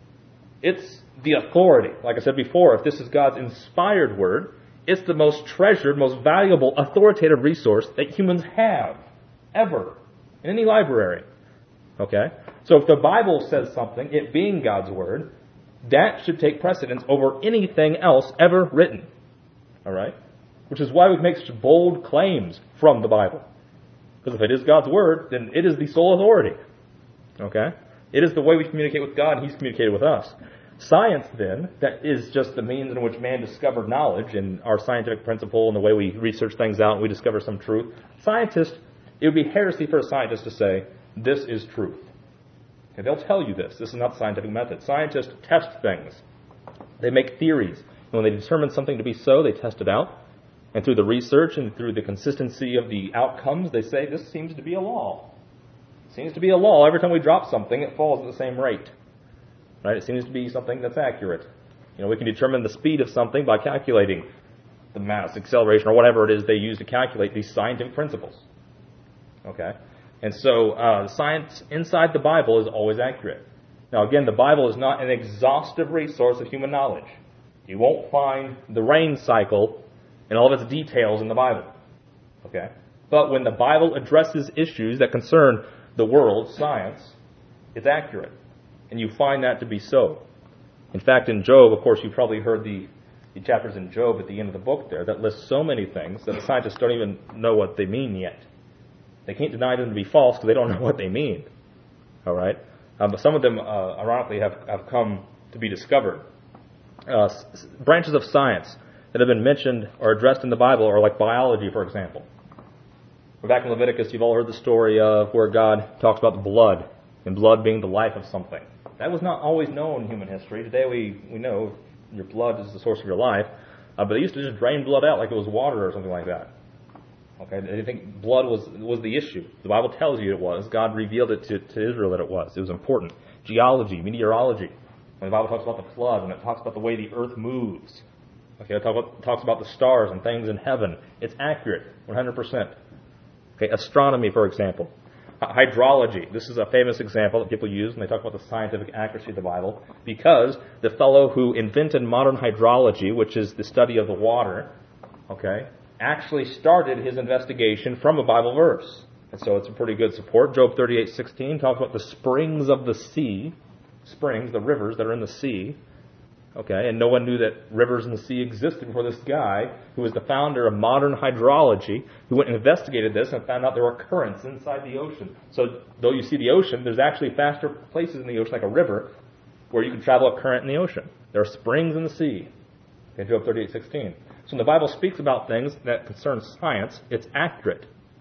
It's the authority. Like I said before, if this is God's inspired Word, it's the most treasured, most valuable, authoritative resource that humans have, ever, in any library. Okay? So if the Bible says something, it being God's Word, that should take precedence over anything else ever written. All right? Which is why we make such bold claims from the Bible. Because if it is God's Word, then it is the sole authority. Okay? It is the way we communicate with God, and He's communicated with us. Science, then, that is just the means in which man discovered knowledge and our scientific principle and the way we research things out and we discover some truth. Scientists, it would be heresy for a scientist to say, this is truth. Okay, they'll tell you this. This is not the scientific method. Scientists test things. They make theories. And when they determine something to be so, they test it out. And through the research and through the consistency of the outcomes, they say, this seems to be a law. It seems to be a law. Every time we drop something, it falls at the same rate. Right? It seems to be something that's accurate. You know, we can determine the speed of something by calculating the mass, acceleration, or whatever it is they use to calculate these scientific principles. Okay? And so the science inside the Bible is always accurate. Now again, the Bible is not an exhaustive resource of human knowledge. You won't find the rain cycle and all of its details in the Bible. Okay? But when the Bible addresses issues that concern the world, science, it's accurate. And you find that to be so. In fact, in Job, of course, you've probably heard the chapters in Job at the end of the book there that list so many things that the scientists don't even know what they mean yet. They can't deny them to be false because they don't know what they mean. All right? But some of them, ironically, have come to be discovered. Branches of science that have been mentioned or addressed in the Bible are like biology, for example. Back in Leviticus, you've all heard the story of where God talks about the blood, and blood being the life of something. That was not always known in human history. Today we know your blood is the source of your life, but they used to just drain blood out like it was water or something like that. Okay, they didn't think blood was the issue. The Bible tells you it was. God revealed it to Israel that it was. It was important. Geology, meteorology. When the Bible talks about the flood, when it talks about the way the earth moves, okay, it talks about the stars and things in heaven. It's accurate, 100%. Okay, astronomy, for example. Hydrology. This is a famous example that people use when they talk about the scientific accuracy of the Bible, because the fellow who invented modern hydrology, which is the study of the water, okay, actually started his investigation from a Bible verse. And so it's a pretty good support. Job 38:16 talks about the springs of the sea, springs, the rivers that are in the sea. Okay, and no one knew that rivers in the sea existed before this guy, who was the founder of modern hydrology, who went and investigated this and found out there were currents inside the ocean. So though you see the ocean, there's actually faster places in the ocean, like a river, where you can travel a current in the ocean. There are springs in the sea. Okay, Job 38:16. So when the Bible speaks about things that concern science, it's accurate.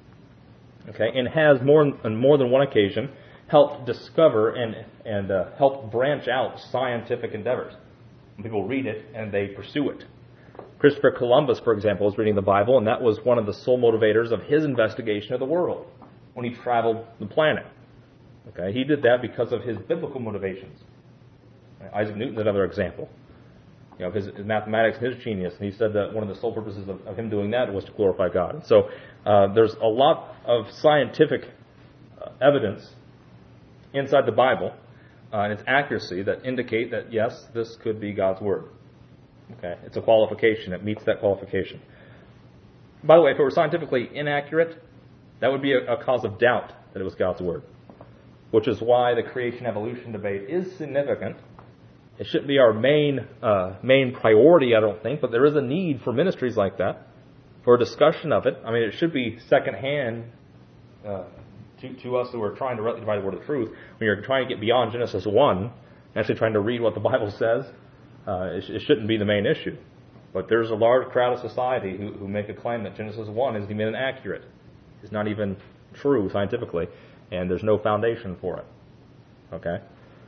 Okay, and has on more than one occasion helped discover and helped branch out scientific endeavors. People read it and they pursue it. Christopher Columbus, for example, was reading the Bible, and that was one of the sole motivators of his investigation of the world when he traveled the planet. Okay, he did that because of his biblical motivations. Isaac Newton's another example. You know, his mathematics and his genius, and he said that one of the sole purposes of him doing that was to glorify God. And so there's a lot of scientific evidence inside the Bible and its accuracy that indicate that, yes, this could be God's Word. Okay, it's a qualification. It meets that qualification. By the way, if it were scientifically inaccurate, that would be a cause of doubt that it was God's Word, which is why the creation-evolution debate is significant. It shouldn't be our main priority, I don't think, but there is a need for ministries like that, for a discussion of it. I mean, it should be secondhand to us who are trying to rightly divide the word of truth. When you're trying to get beyond Genesis 1, actually trying to read what the Bible says, it shouldn't be the main issue. But there's a large crowd of society who make a claim that Genesis 1 is even inaccurate. It's not even true scientifically, and there's no foundation for it. Okay?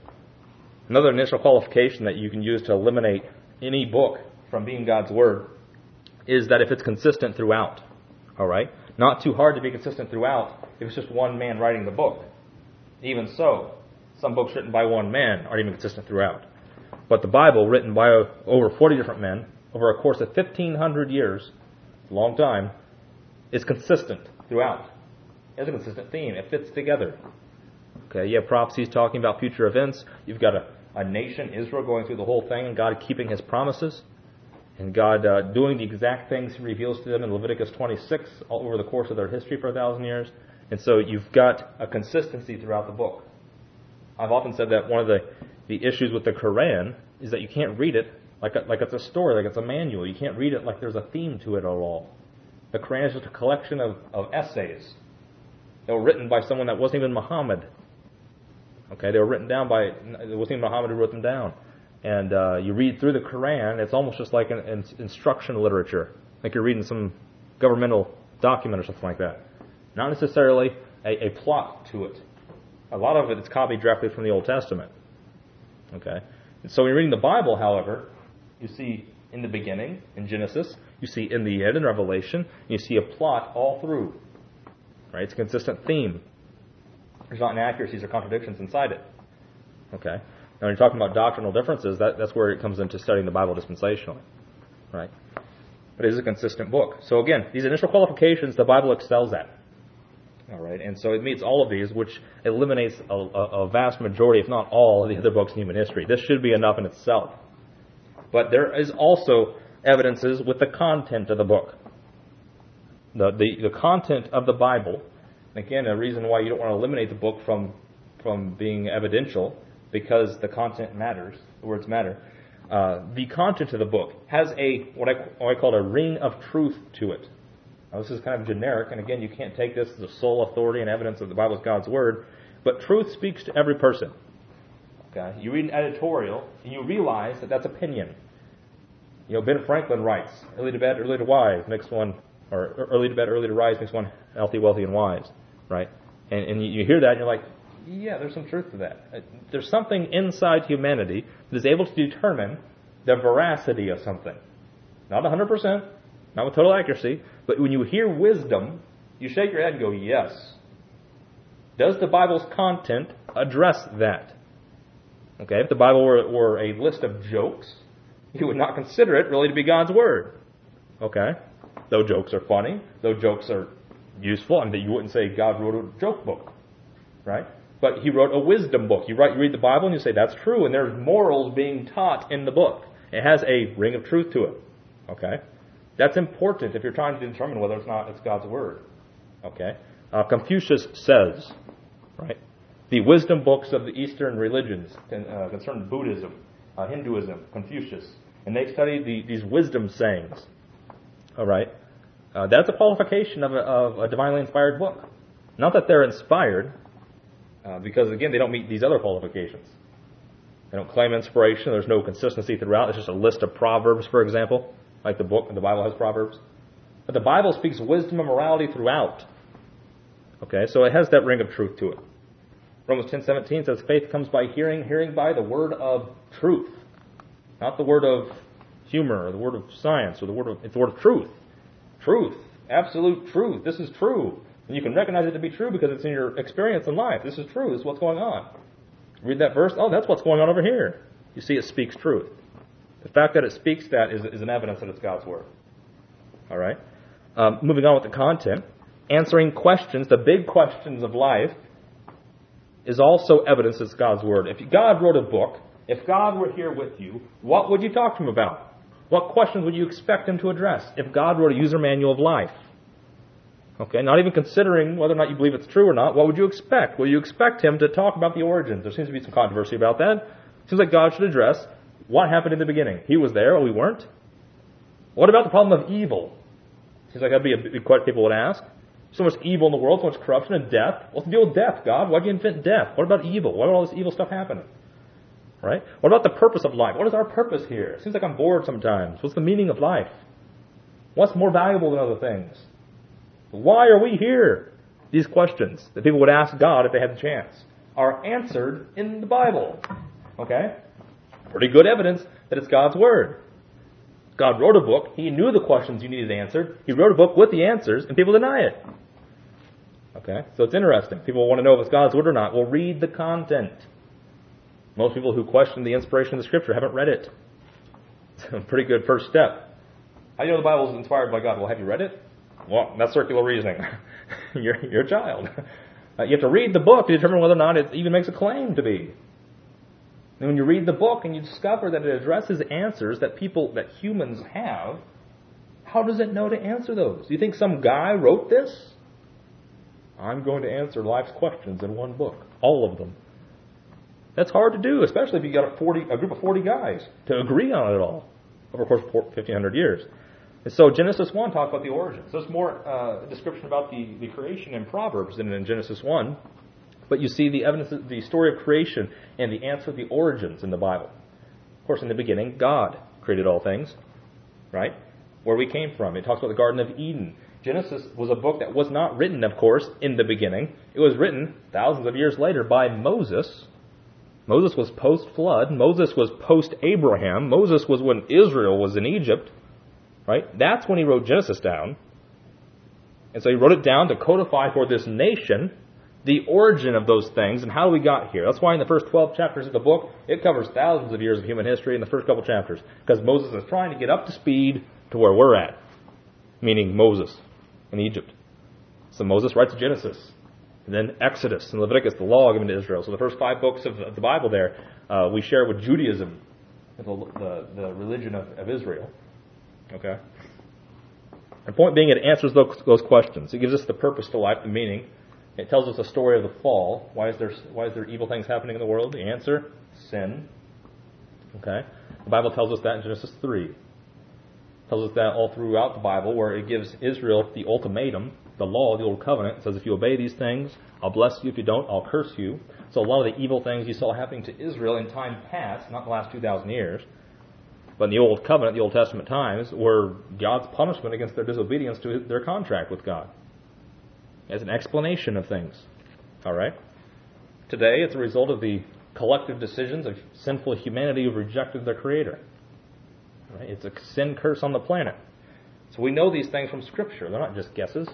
Another initial qualification that you can use to eliminate any book from being God's Word is that if it's consistent throughout. All right? Not too hard to be consistent throughout if it's just one man writing the book. Even so, some books written by one man aren't even consistent throughout. But the Bible, written by over 40 different men, over a course of 1,500 years, a long time, is consistent throughout. It has a consistent theme. It fits together. Okay, you have prophecies talking about future events. You've got a nation, Israel, going through the whole thing, and God keeping His promises, and God doing the exact things He reveals to them in Leviticus 26 all over the course of their history for 1,000 years. And so you've got a consistency throughout the book. I've often said that one of the issues with the Quran is that you can't read it like it's a story, like it's a manual. You can't read it like there's a theme to it at all. The Quran is just a collection of essays that were written by someone that wasn't even Muhammad. Okay, they were written down by, it wasn't even Muhammad who wrote them down. And you read through the Quran, it's almost just like an instruction literature, like you're reading some governmental document or something like that. Not necessarily a plot to it. A lot of it is copied directly from the Old Testament. Okay, and so when you're reading the Bible, however, you see in the beginning, in Genesis, you see in the end, in Revelation, you see a plot all through. Right? It's a consistent theme. There's not inaccuracies or contradictions inside it. Okay? Now, when you're talking about doctrinal differences, that's where it comes into studying the Bible dispensationally. Right? But it is a consistent book. So again, these initial qualifications the Bible excels at. All right, and so it meets all of these, which eliminates a vast majority, if not all, of the other books in human history. This should be enough in itself. But there is also evidences with the content of the book. The content of the Bible, and again, a reason why you don't want to eliminate the book from being evidential, because the content matters, the words matter. The content of the book has what I call a ring of truth to it. Now, this is kind of generic, and again, you can't take this as the sole authority and evidence that the Bible is God's Word, but truth speaks to every person. Okay? You read an editorial, and you realize that that's opinion. Ben Franklin writes, early to bed, early to rise makes one, or early to bed, early to rise makes one healthy, wealthy, and wise, right? And you hear that, and you're like, yeah, there's some truth to that. There's something inside humanity that is able to determine the veracity of something. Not 100%, not with total accuracy, but when you hear wisdom, you shake your head and go, yes. Does the Bible's content address that? Okay, if the Bible were a list of jokes, you would not consider it really to be God's Word. Okay? Though jokes are funny, though jokes are useful, and that you wouldn't say God wrote a joke book. Right? But He wrote a wisdom book. You read the Bible and you say, that's true, and there's morals being taught in the book. It has a ring of truth to it. Okay? That's important if you're trying to determine whether it's God's Word. Okay? Confucius says, right, the wisdom books of the Eastern religions concern Buddhism, Hinduism, Confucius, and they study these wisdom sayings. All right? That's a qualification of a divinely inspired book. Not that they're inspired, because again, they don't meet these other qualifications. They don't claim inspiration. There's no consistency throughout. It's just a list of proverbs, for example. Like the Bible has Proverbs. But the Bible speaks wisdom and morality throughout. Okay, so it has that ring of truth to it. Romans 10:17 says, faith comes by hearing, hearing by the word of truth. Not the word of humor, or the word of science, or it's the word of truth. Truth. Absolute truth. This is true. And you can recognize it to be true because it's in your experience in life. This is true. This is what's going on. Read that verse. Oh, that's what's going on over here. You see, it speaks truth. The fact that it speaks that is an evidence that it's God's Word. All right? Moving on with the content. Answering questions, the big questions of life, is also evidence it's God's Word. If God wrote a book, if God were here with you, what would you talk to Him about? What questions would you expect Him to address if God wrote a user manual of life? Okay, not even considering whether or not you believe it's true or not, what would you expect? Will you expect Him to talk about the origins? There seems to be some controversy about that. It seems like God should address what happened in the beginning. He was there, or we weren't. What about the problem of evil? Seems like that'd be a big question people would ask. So much evil in the world, so much corruption and death. What's the deal with death, God? Why'd you invent death? What about evil? Why would all this evil stuff happen? Right? What about the purpose of life? What is our purpose here? It seems like I'm bored sometimes. What's the meaning of life? What's more valuable than other things? Why are we here? These questions that people would ask God if they had the chance are answered in the Bible. Okay? Pretty good evidence that it's God's Word. God wrote a book. He knew the questions you needed answered. He wrote a book with the answers, and people deny it. Okay? So it's interesting. People want to know if it's God's Word or not. Well, read the content. Most people who question the inspiration of the Scripture haven't read it. It's a pretty good first step. How do you know the Bible is inspired by God? Well, have you read it? Well, that's circular reasoning. You're a child. You have to read the book to determine whether or not it even makes a claim to be. And when you read the book and you discover that it addresses answers that humans have, how does it know to answer those? Do you think some guy wrote this? I'm going to answer life's questions in one book. All of them. That's hard to do, especially if you got a group of 40 guys to agree on it all over the course of 1,500 years. And so Genesis 1 talks about the origins. There's more description about the creation in Proverbs than in Genesis 1. But you see the evidence, the story of creation and the answer of the origins in the Bible. Of course, in the beginning, God created all things, right? Where we came from. It talks about the Garden of Eden. Genesis was a book that was not written, of course, in the beginning. It was written thousands of years later by Moses. Moses was post-flood. Moses was post-Abraham. Moses was when Israel was in Egypt, right? That's when he wrote Genesis down. And so he wrote it down to codify for this nation the origin of those things and how we got here. That's why in the first 12 chapters of the book, it covers thousands of years of human history in the first couple chapters. Because Moses is trying to get up to speed to where we're at. Meaning Moses in Egypt. So Moses writes Genesis. And then Exodus and Leviticus, the law given to Israel. So the first 5 books of the Bible there, we share with Judaism, the religion of Israel. Okay? The point being, it answers those questions. It gives us the purpose to life, the meaning. It tells us the story of the fall. Why is there evil things happening in the world? The answer, sin. Okay? The Bible tells us that in Genesis 3. It tells us that all throughout the Bible, where it gives Israel the ultimatum, the law, the old covenant. It says, if you obey these things, I'll bless you. If you don't, I'll curse you. So a lot of the evil things you saw happening to Israel in time past, not the last 2,000 years, but in the Old Covenant, the Old Testament times, were God's punishment against their disobedience to their contract with God. As an explanation of things. All right? Today, it's a result of the collective decisions of sinful humanity who've rejected their Creator. Right? It's a sin curse on the planet. So we know these things from Scripture. They're not just guesses.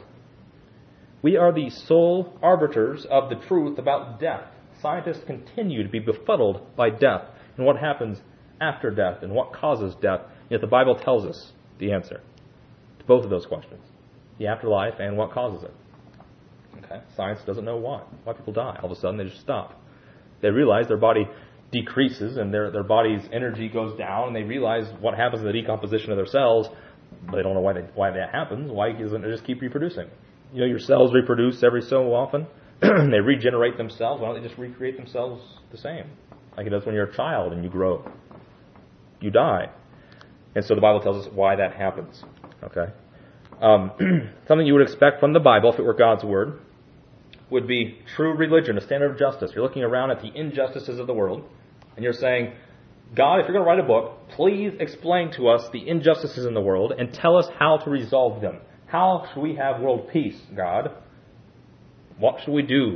We are the sole arbiters of the truth about death. Scientists continue to be befuddled by death and what happens after death and what causes death. Yet the Bible tells us the answer to both of those questions. The afterlife and what causes it. Okay? Science doesn't know why people die. All of a sudden they just stop. They realize their body decreases and their body's energy goes down, and they realize what happens in the decomposition of their cells, but they don't know why that happens. Why doesn't it just keep reproducing? You know, your cells reproduce every so often. They regenerate themselves. Why don't they just recreate themselves the same? Like it does when you're a child and you grow. You die. And so the Bible tells us why that happens. Okay? Something you would expect from the Bible, if it were God's Word, would be true religion, a standard of justice. You're looking around at the injustices of the world, and you're saying, God, if you're going to write a book, please explain to us the injustices in the world and tell us how to resolve them. How should we have world peace, God? What should we do?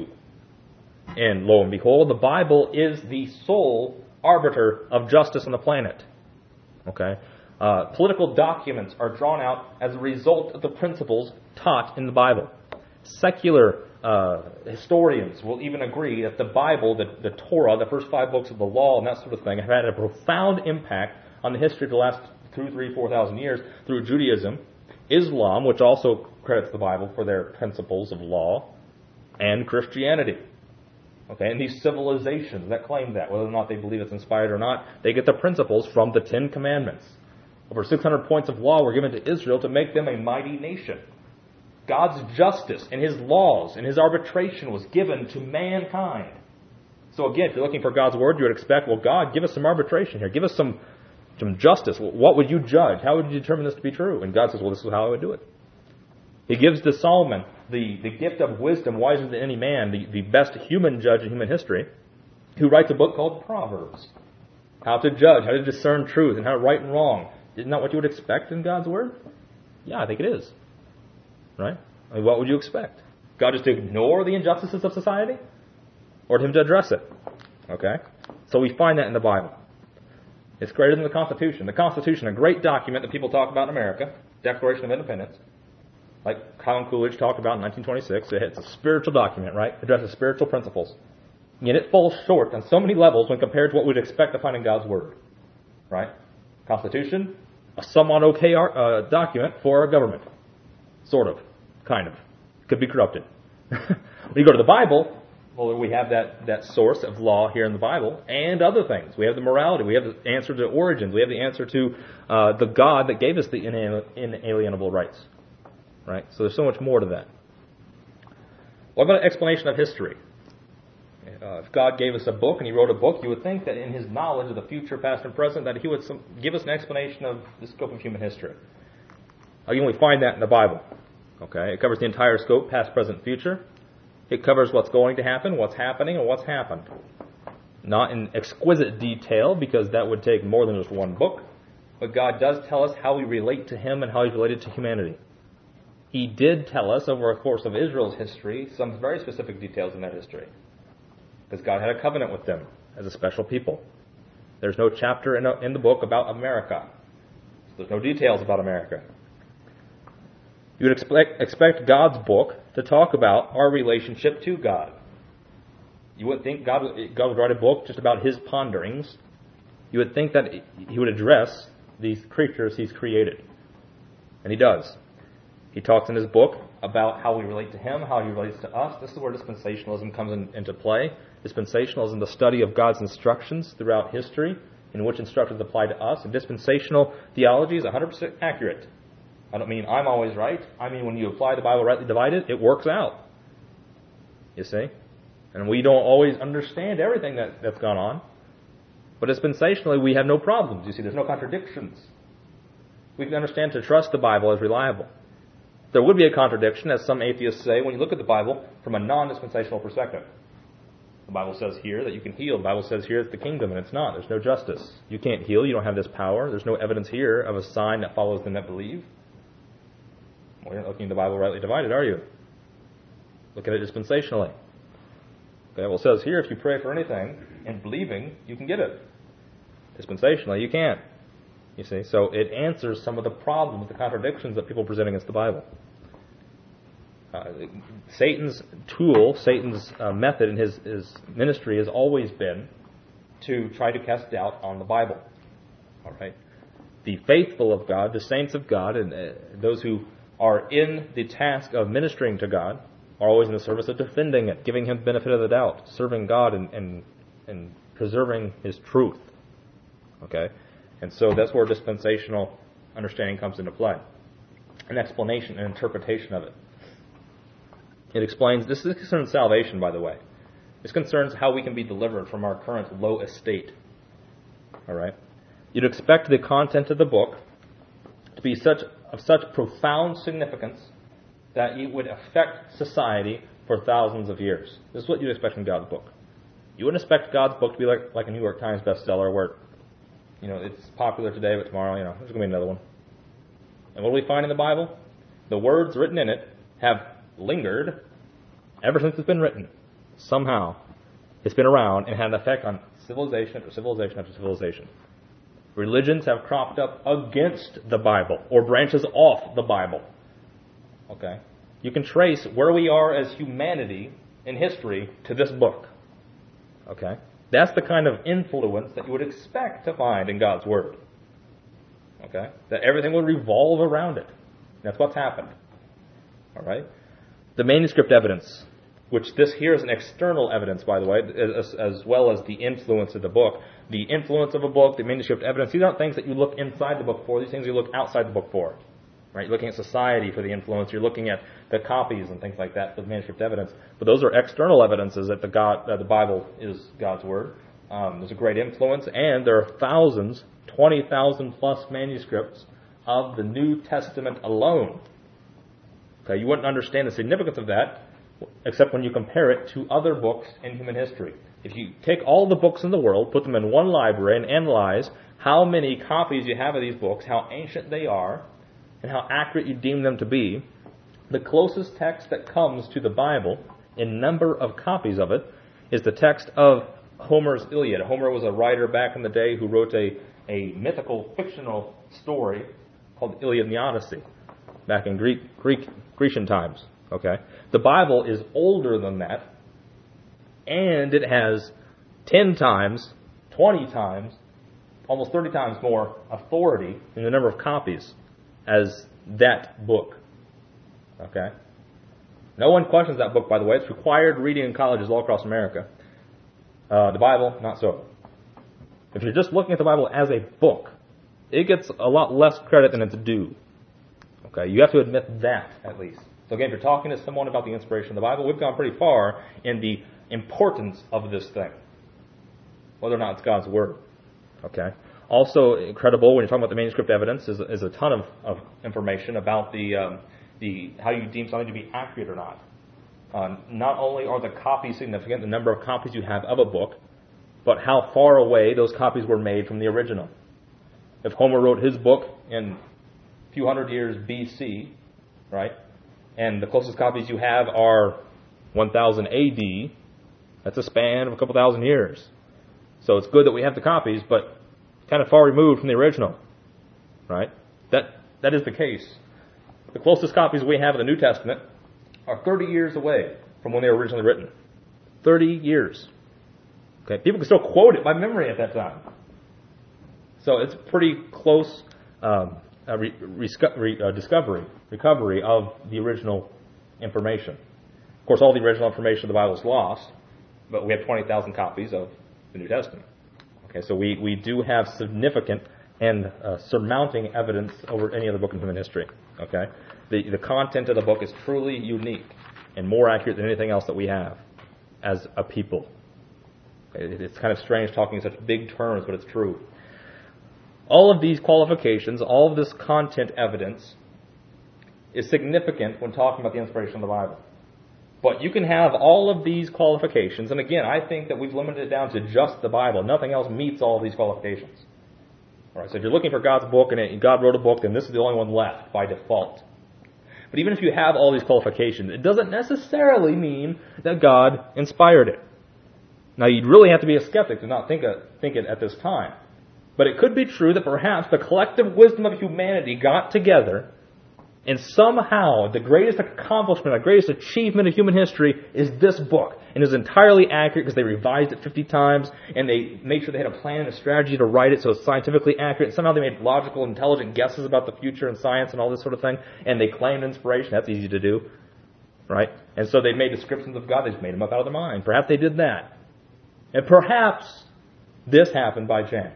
And lo and behold, the Bible is the sole arbiter of justice on the planet. Okay? Political documents are drawn out as a result of the principles taught in the Bible. Secular historians will even agree that the Bible, the Torah, the first 5 books of the law and that sort of thing, have had a profound impact on the history of the last 2,000, 3,000, 4,000 years through Judaism, Islam, which also credits the Bible for their principles of law, and Christianity. Okay, and these civilizations that claim that, whether or not they believe it's inspired or not, they get the principles from the 10 Commandments. Over 600 points of law were given to Israel to make them a mighty nation. God's justice and His laws and His arbitration was given to mankind. So again, if you're looking for God's Word, you would expect, well, God, give us some arbitration here. Give us some justice. What would you judge? How would you determine this to be true? And God says, well, this is how I would do it. He gives to Solomon the gift of wisdom, wiser than any man, the best human judge in human history, who writes a book called Proverbs. How to judge, how to discern truth, and how to right and wrong. Isn't that what you would expect in God's Word? Yeah, I think it is. Right? I mean, what would you expect? God just to ignore the injustices of society? Or Him to address it? Okay? So we find that in the Bible. It's greater than the Constitution. The Constitution, a great document that people talk about in America, Declaration of Independence, like Colin Coolidge talked about in 1926. It's a spiritual document, right? It addresses spiritual principles. Yet it falls short on so many levels when compared to what we'd expect to find in God's Word. Right? Constitution, a somewhat okay document for a government. Sort of. Kind of. Could be corrupted. When you go to the Bible, well, we have that source of law here in the Bible and other things. We have the morality. We have the answer to origins. We have the answer to the God that gave us the inalienable rights. Right? So there's so much more to that. What about an explanation of history? If God gave us a book and He wrote a book, you would think that in His knowledge of the future, past, and present, that He would give us an explanation of the scope of human history. Again, we find that in the Bible. Okay, it covers the entire scope, past, present, future. It covers what's going to happen, what's happening, and what's happened. Not in exquisite detail, because that would take more than just one book. But God does tell us how we relate to Him and how He's related to humanity. He did tell us, over the course of Israel's history, some very specific details in that history. Because God had a covenant with them as a special people. There's no chapter in the book about America. There's no details about America. You would expect God's book to talk about our relationship to God. You wouldn't think God would write a book just about His ponderings. You would think that He would address these creatures He's created. And He does. He talks in His book about how we relate to Him, how He relates to us. This is where dispensationalism comes into play. Dispensationalism, the study of God's instructions throughout history, in which instructions apply to us. And dispensational theology is 100% accurate. I don't mean I'm always right. I mean when you apply the Bible rightly divided, it works out. You see? And we don't always understand everything that's gone on. But dispensationally, we have no problems. You see, there's no contradictions. We can understand to trust the Bible as reliable. There would be a contradiction, as some atheists say, when you look at the Bible from a non-dispensational perspective. The Bible says here that you can heal. The Bible says here it's the kingdom, and it's not. There's no justice. You can't heal. You don't have this power. There's no evidence here of a sign that follows them that believe. Well, you're not looking at the Bible rightly divided, are you? Look at it dispensationally. Okay, well, it says here if you pray for anything and believing, you can get it. Dispensationally, you can't. You see, so it answers some of the problems, the contradictions that people present against the Bible. Satan's tool, Satan's method in his ministry has always been to try to cast doubt on the Bible. All right, the faithful of God, the saints of God, and those who are in the task of ministering to God are always in the service of defending it, giving Him the benefit of the doubt, serving God and preserving His truth. Okay. And so that's where dispensational understanding comes into play. An explanation, an interpretation of it. It explains, this concerns salvation, by the way. This concerns how we can be delivered from our current low estate. All right? You'd expect the content of the book to be of such profound significance that it would affect society for thousands of years. This is what you'd expect from God's book. You wouldn't expect God's book to be like a New York Times bestseller where it's popular today, but tomorrow, there's going to be another one. And what do we find in the Bible? The words written in it have lingered ever since it's been written. Somehow, it's been around and had an effect on civilization after civilization after civilization. Religions have cropped up against the Bible or branches off the Bible. Okay? You can trace where we are as humanity in history to this book. Okay? That's the kind of influence that you would expect to find in God's Word. Okay? That everything would revolve around it. That's what's happened. All right? The manuscript evidence, which this here is an external evidence, by the way, as well as the influence of the book. The influence of a book, the manuscript evidence, these aren't things that you look inside the book for. These things you look outside the book for. Right? You're looking at society for the influence. You're looking at the copies and things like that for the manuscript evidence. But those are external evidences that the Bible is God's Word. There's a great influence, and there are thousands, 20,000 plus manuscripts of the New Testament alone. Okay, you wouldn't understand the significance of that except when you compare it to other books in human history. If you take all the books in the world, put them in one library, and analyze how many copies you have of these books, how ancient they are, and how accurate you deem them to be, the closest text that comes to the Bible in number of copies of it is the text of Homer's Iliad. Homer was a writer back in the day who wrote a mythical, fictional story called the Iliad and the Odyssey back in Grecian times. Okay, the Bible is older than that, and it has 10 times, 20 times, almost 30 times more authority in the number of copies as that book. Okay? No one questions that book, by the way. It's required reading in colleges all across America. The Bible, not so. If you're just looking at the Bible as a book, it gets a lot less credit than it's due. Okay? You have to admit that, at least. So again, if you're talking to someone about the inspiration of the Bible, we've gone pretty far in the importance of this thing, whether or not it's God's Word. Okay? Also incredible when you're talking about the manuscript evidence is a ton of information about the how you deem something to be accurate or not. Not only are the copies significant, the number of copies you have of a book, but how far away those copies were made from the original. If Homer wrote his book in a few hundred years BC, right, and the closest copies you have are 1000 AD, that's a span of a couple thousand years. So it's good that we have the copies, but kind of far removed from the original, right? That is the case. The closest copies we have of the New Testament are 30 years away from when they were originally written. 30 years. Okay, people can still quote it by memory at that time. So it's pretty close recovery of the original information. Of course, all the original information of the Bible is lost, but we have 20,000 copies of the New Testament. Okay, so we do have significant and surmounting evidence over any other book in human history. Okay, the content of the book is truly unique and more accurate than anything else that we have as a people. It's kind of strange talking in such big terms, but it's true. All of these qualifications, all of this content evidence is significant when talking about the inspiration of the Bible. But you can have all of these qualifications, and again, I think that we've limited it down to just the Bible. Nothing else meets all of these qualifications. All right, so if you're looking for God's book and God wrote a book, then this is the only one left by default. But even if you have all these qualifications, it doesn't necessarily mean that God inspired it. Now, you'd really have to be a skeptic to not think it at this time. But it could be true that perhaps the collective wisdom of humanity got together, and somehow the greatest accomplishment, the greatest achievement of human history is this book. And it is entirely accurate because they revised it 50 times, and they made sure they had a plan and a strategy to write it so it's scientifically accurate. Somehow they made logical, intelligent guesses about the future and science and all this sort of thing, and they claimed inspiration. That's easy to do, right? And so they made descriptions of God. They just made them up out of their mind. Perhaps they did that. And perhaps this happened by chance.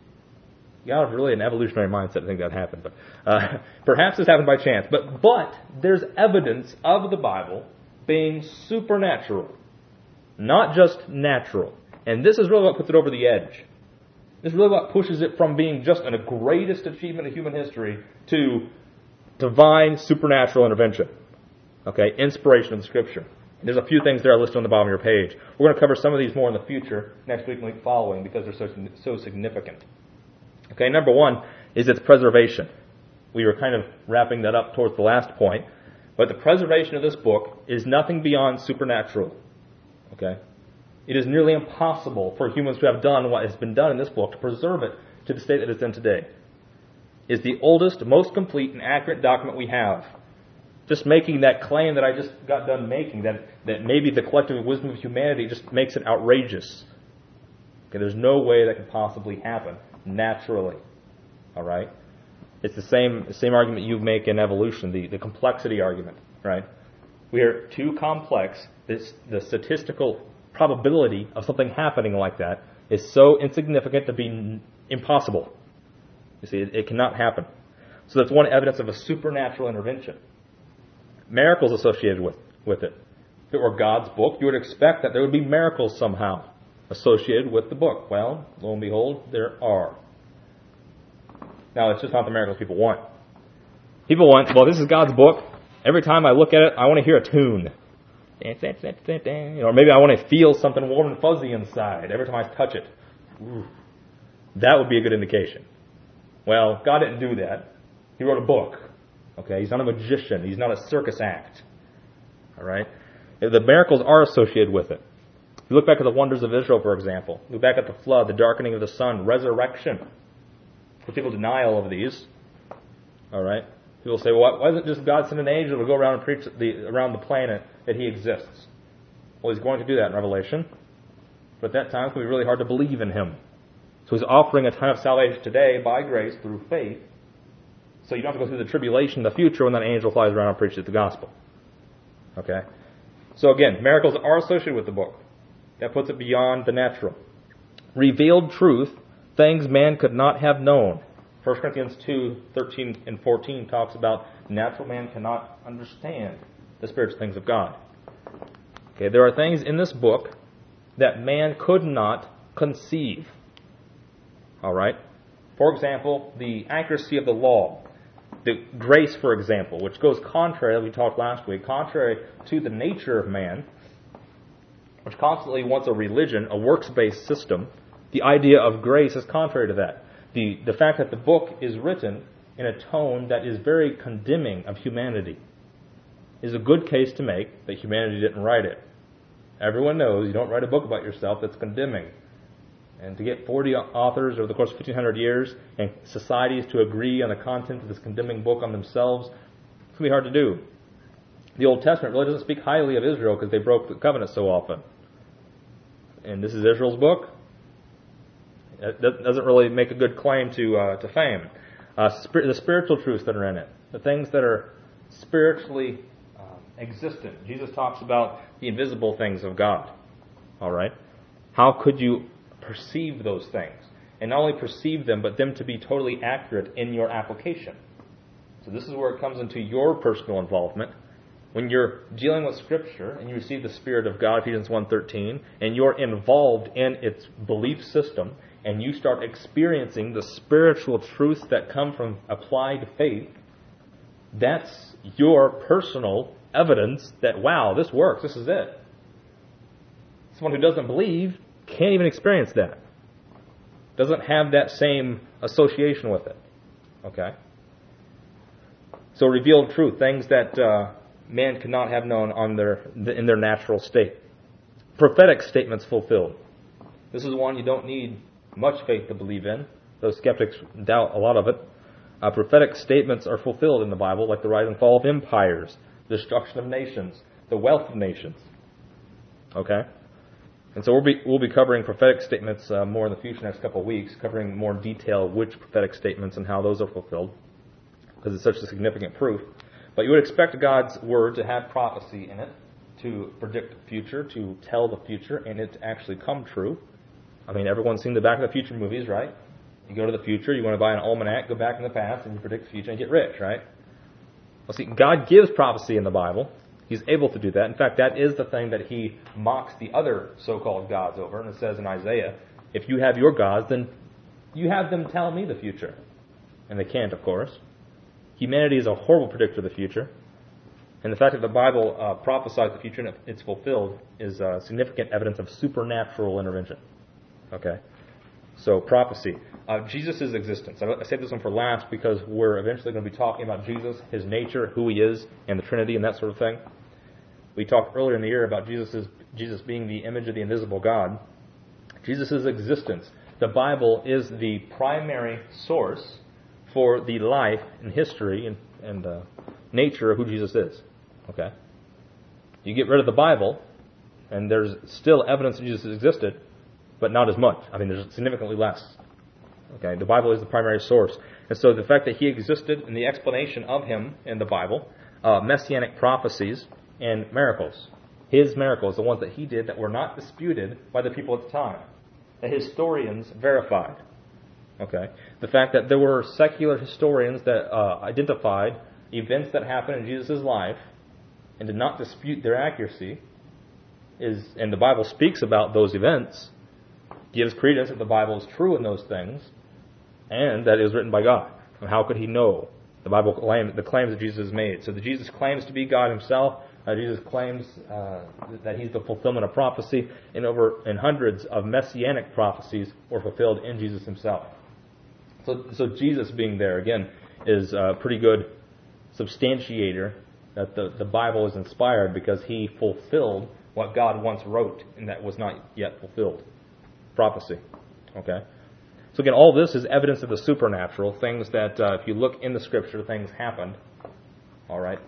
You have really an evolutionary mindset to think that happened. But perhaps this happened by chance. But there's evidence of the Bible being supernatural, not just natural. And this is really what puts it over the edge. This is really what pushes it from being just the greatest achievement of human history to divine supernatural intervention. Okay, inspiration of the Scripture. There's a few things there listed on the bottom of your page. We're going to cover some of these more in the future, next week and the week following, because they're so significant. Okay, number one is its preservation. We were kind of wrapping that up towards the last point, but the preservation of this book is nothing beyond supernatural. Okay? It is nearly impossible for humans to have done what has been done in this book, to preserve it to the state that it's in today. It's the oldest, most complete, and accurate document we have. Just making that claim that I just got done making, that maybe the collective wisdom of humanity just makes it outrageous. Okay, there's no way that could possibly happen naturally. All right? It's the same argument you make in evolution, the complexity argument, right? We are too complex. The statistical probability of something happening like that is so insignificant to be impossible. You see, it cannot happen. So that's one evidence of a supernatural intervention. Miracles associated with it. If it were God's book, you would expect that there would be miracles somehow associated with the book. Well, lo and behold, there are. Now, it's just not the miracles people want. People want, well, this is God's book. Every time I look at it, I want to hear a tune. Or maybe I want to feel something warm and fuzzy inside every time I touch it. Ooh. That would be a good indication. Well, God didn't do that. He wrote a book. Okay, He's not a magician. He's not a circus act. All right? The miracles are associated with it. You look back at the wonders of Israel, for example. Look back at the flood, the darkening of the sun, resurrection. But people deny all of these. All right? People say, well, why doesn't just God send an angel to go around and preach around the planet that He exists? Well, He's going to do that in Revelation. But at that time, it's going to be really hard to believe in Him. So He's offering a time of salvation today by grace through faith. So you don't have to go through the tribulation in the future when that angel flies around and preaches the gospel. Okay? So again, miracles are associated with the book. That puts it beyond the natural. Revealed truth, things man could not have known. 1 Corinthians 2:13 and 14 talks about natural man cannot understand the spiritual things of God. Okay, there are things in this book that man could not conceive. All right? For example, the accuracy of the law. The grace, for example, which goes contrary, as we talked last week, contrary to the nature of man, which constantly wants a religion, a works-based system. The idea of grace is contrary to that. The fact that the book is written in a tone that is very condemning of humanity is a good case to make that humanity didn't write it. Everyone knows you don't write a book about yourself that's condemning. And to get 40 authors over the course of 1,500 years and societies to agree on the content of this condemning book on themselves, it's going to be hard to do. The Old Testament really doesn't speak highly of Israel because they broke the covenant so often. And this is Israel's book. It doesn't really make a good claim to fame. The spiritual truths that are in it, the things that are spiritually existent. Jesus talks about the invisible things of God. All right? How could you perceive those things? And not only perceive them, but them to be totally accurate in your application. So this is where it comes into your personal involvement. When you're dealing with Scripture and you receive the Spirit of God, Ephesians 1:13, and you're involved in its belief system, and you start experiencing the spiritual truths that come from applied faith, that's your personal evidence that, wow, this works, this is it. Someone who doesn't believe can't even experience that. Doesn't have that same association with it. Okay? So revealed truth, things that man could not have known in their natural state. Prophetic statements fulfilled. This is one you don't need much faith to believe in. Those skeptics doubt a lot of it. Prophetic statements are fulfilled in the Bible, like the rise and fall of empires, the destruction of nations, the wealth of nations. Okay? And so we'll be covering prophetic statements more in the future, next couple of weeks, covering more detail which prophetic statements and how those are fulfilled, because it's such a significant proof. But you would expect God's Word to have prophecy in it, to predict the future, to tell the future, and it to actually come true. I mean, everyone's seen the Back to the Future movies, right? You go to the future, you want to buy an almanac, go back in the past, and you predict the future and get rich, right? Well, see, God gives prophecy in the Bible. He's able to do that. In fact, that is the thing that He mocks the other so-called gods over. And it says in Isaiah, if you have your gods, then you have them tell me the future. And they can't, of course. Humanity is a horrible predictor of the future. And the fact that the Bible prophesies the future and it's fulfilled is significant evidence of supernatural intervention. Okay? So, prophecy. Jesus' existence. I saved this one for last because we're eventually going to be talking about Jesus, His nature, who He is, and the Trinity and that sort of thing. We talked earlier in the year about Jesus being the image of the invisible God. Jesus' existence. The Bible is the primary source for the life and history and nature of who Jesus is. Okay? You get rid of the Bible, and there's still evidence that Jesus existed, but not as much. I mean, there's significantly less. Okay? The Bible is the primary source. And so the fact that He existed and the explanation of Him in the Bible, messianic prophecies, and miracles. His miracles, the ones that He did that were not disputed by the people at the time, that historians verified. Okay? The fact that there were secular historians that identified events that happened in Jesus' life and did not dispute their accuracy, and the Bible speaks about those events, gives credence that the Bible is true in those things, and that it was written by God. And how could He know the Bible the claims that Jesus made? So that Jesus claims to be God Himself. Jesus claims that He's the fulfillment of prophecy, and hundreds of messianic prophecies were fulfilled in Jesus Himself. So Jesus being there, again, is a pretty good substantiator that the Bible is inspired because He fulfilled what God once wrote and that was not yet fulfilled. Prophecy. Okay? So again, all this is evidence of the supernatural, things that if you look in the Scripture, things happened. All right?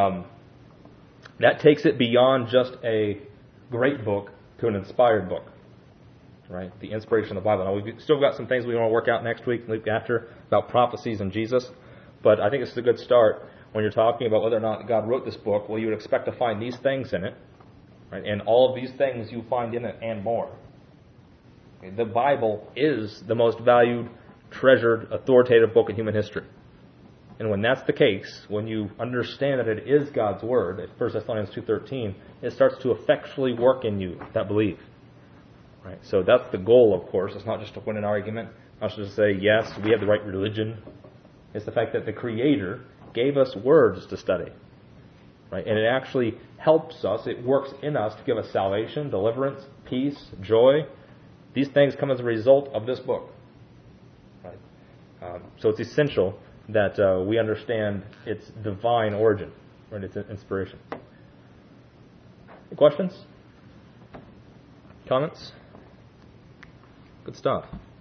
That takes it beyond just a great book to an inspired book. Right? The inspiration of the Bible. Now, we've still got some things we want to work out next week and the week after about prophecies and Jesus, but I think this is a good start when you're talking about whether or not God wrote this book. Well, you would expect to find these things in it, right? And all of these things you find in it and more. Okay? The Bible is the most valued, treasured, authoritative book in human history. And when that's the case, when you understand that it is God's Word, at 1 Thessalonians 2:13, it starts to effectually work in you that belief. Right? So that's the goal, of course. It's not just to win an argument, not just to say, yes, we have the right religion. It's the fact that the Creator gave us words to study. Right? And it actually helps us, it works in us to give us salvation, deliverance, peace, joy. These things come as a result of this book. Right? So it's essential that we understand its divine origin, right? Its inspiration. Any questions? Comments? Good stuff.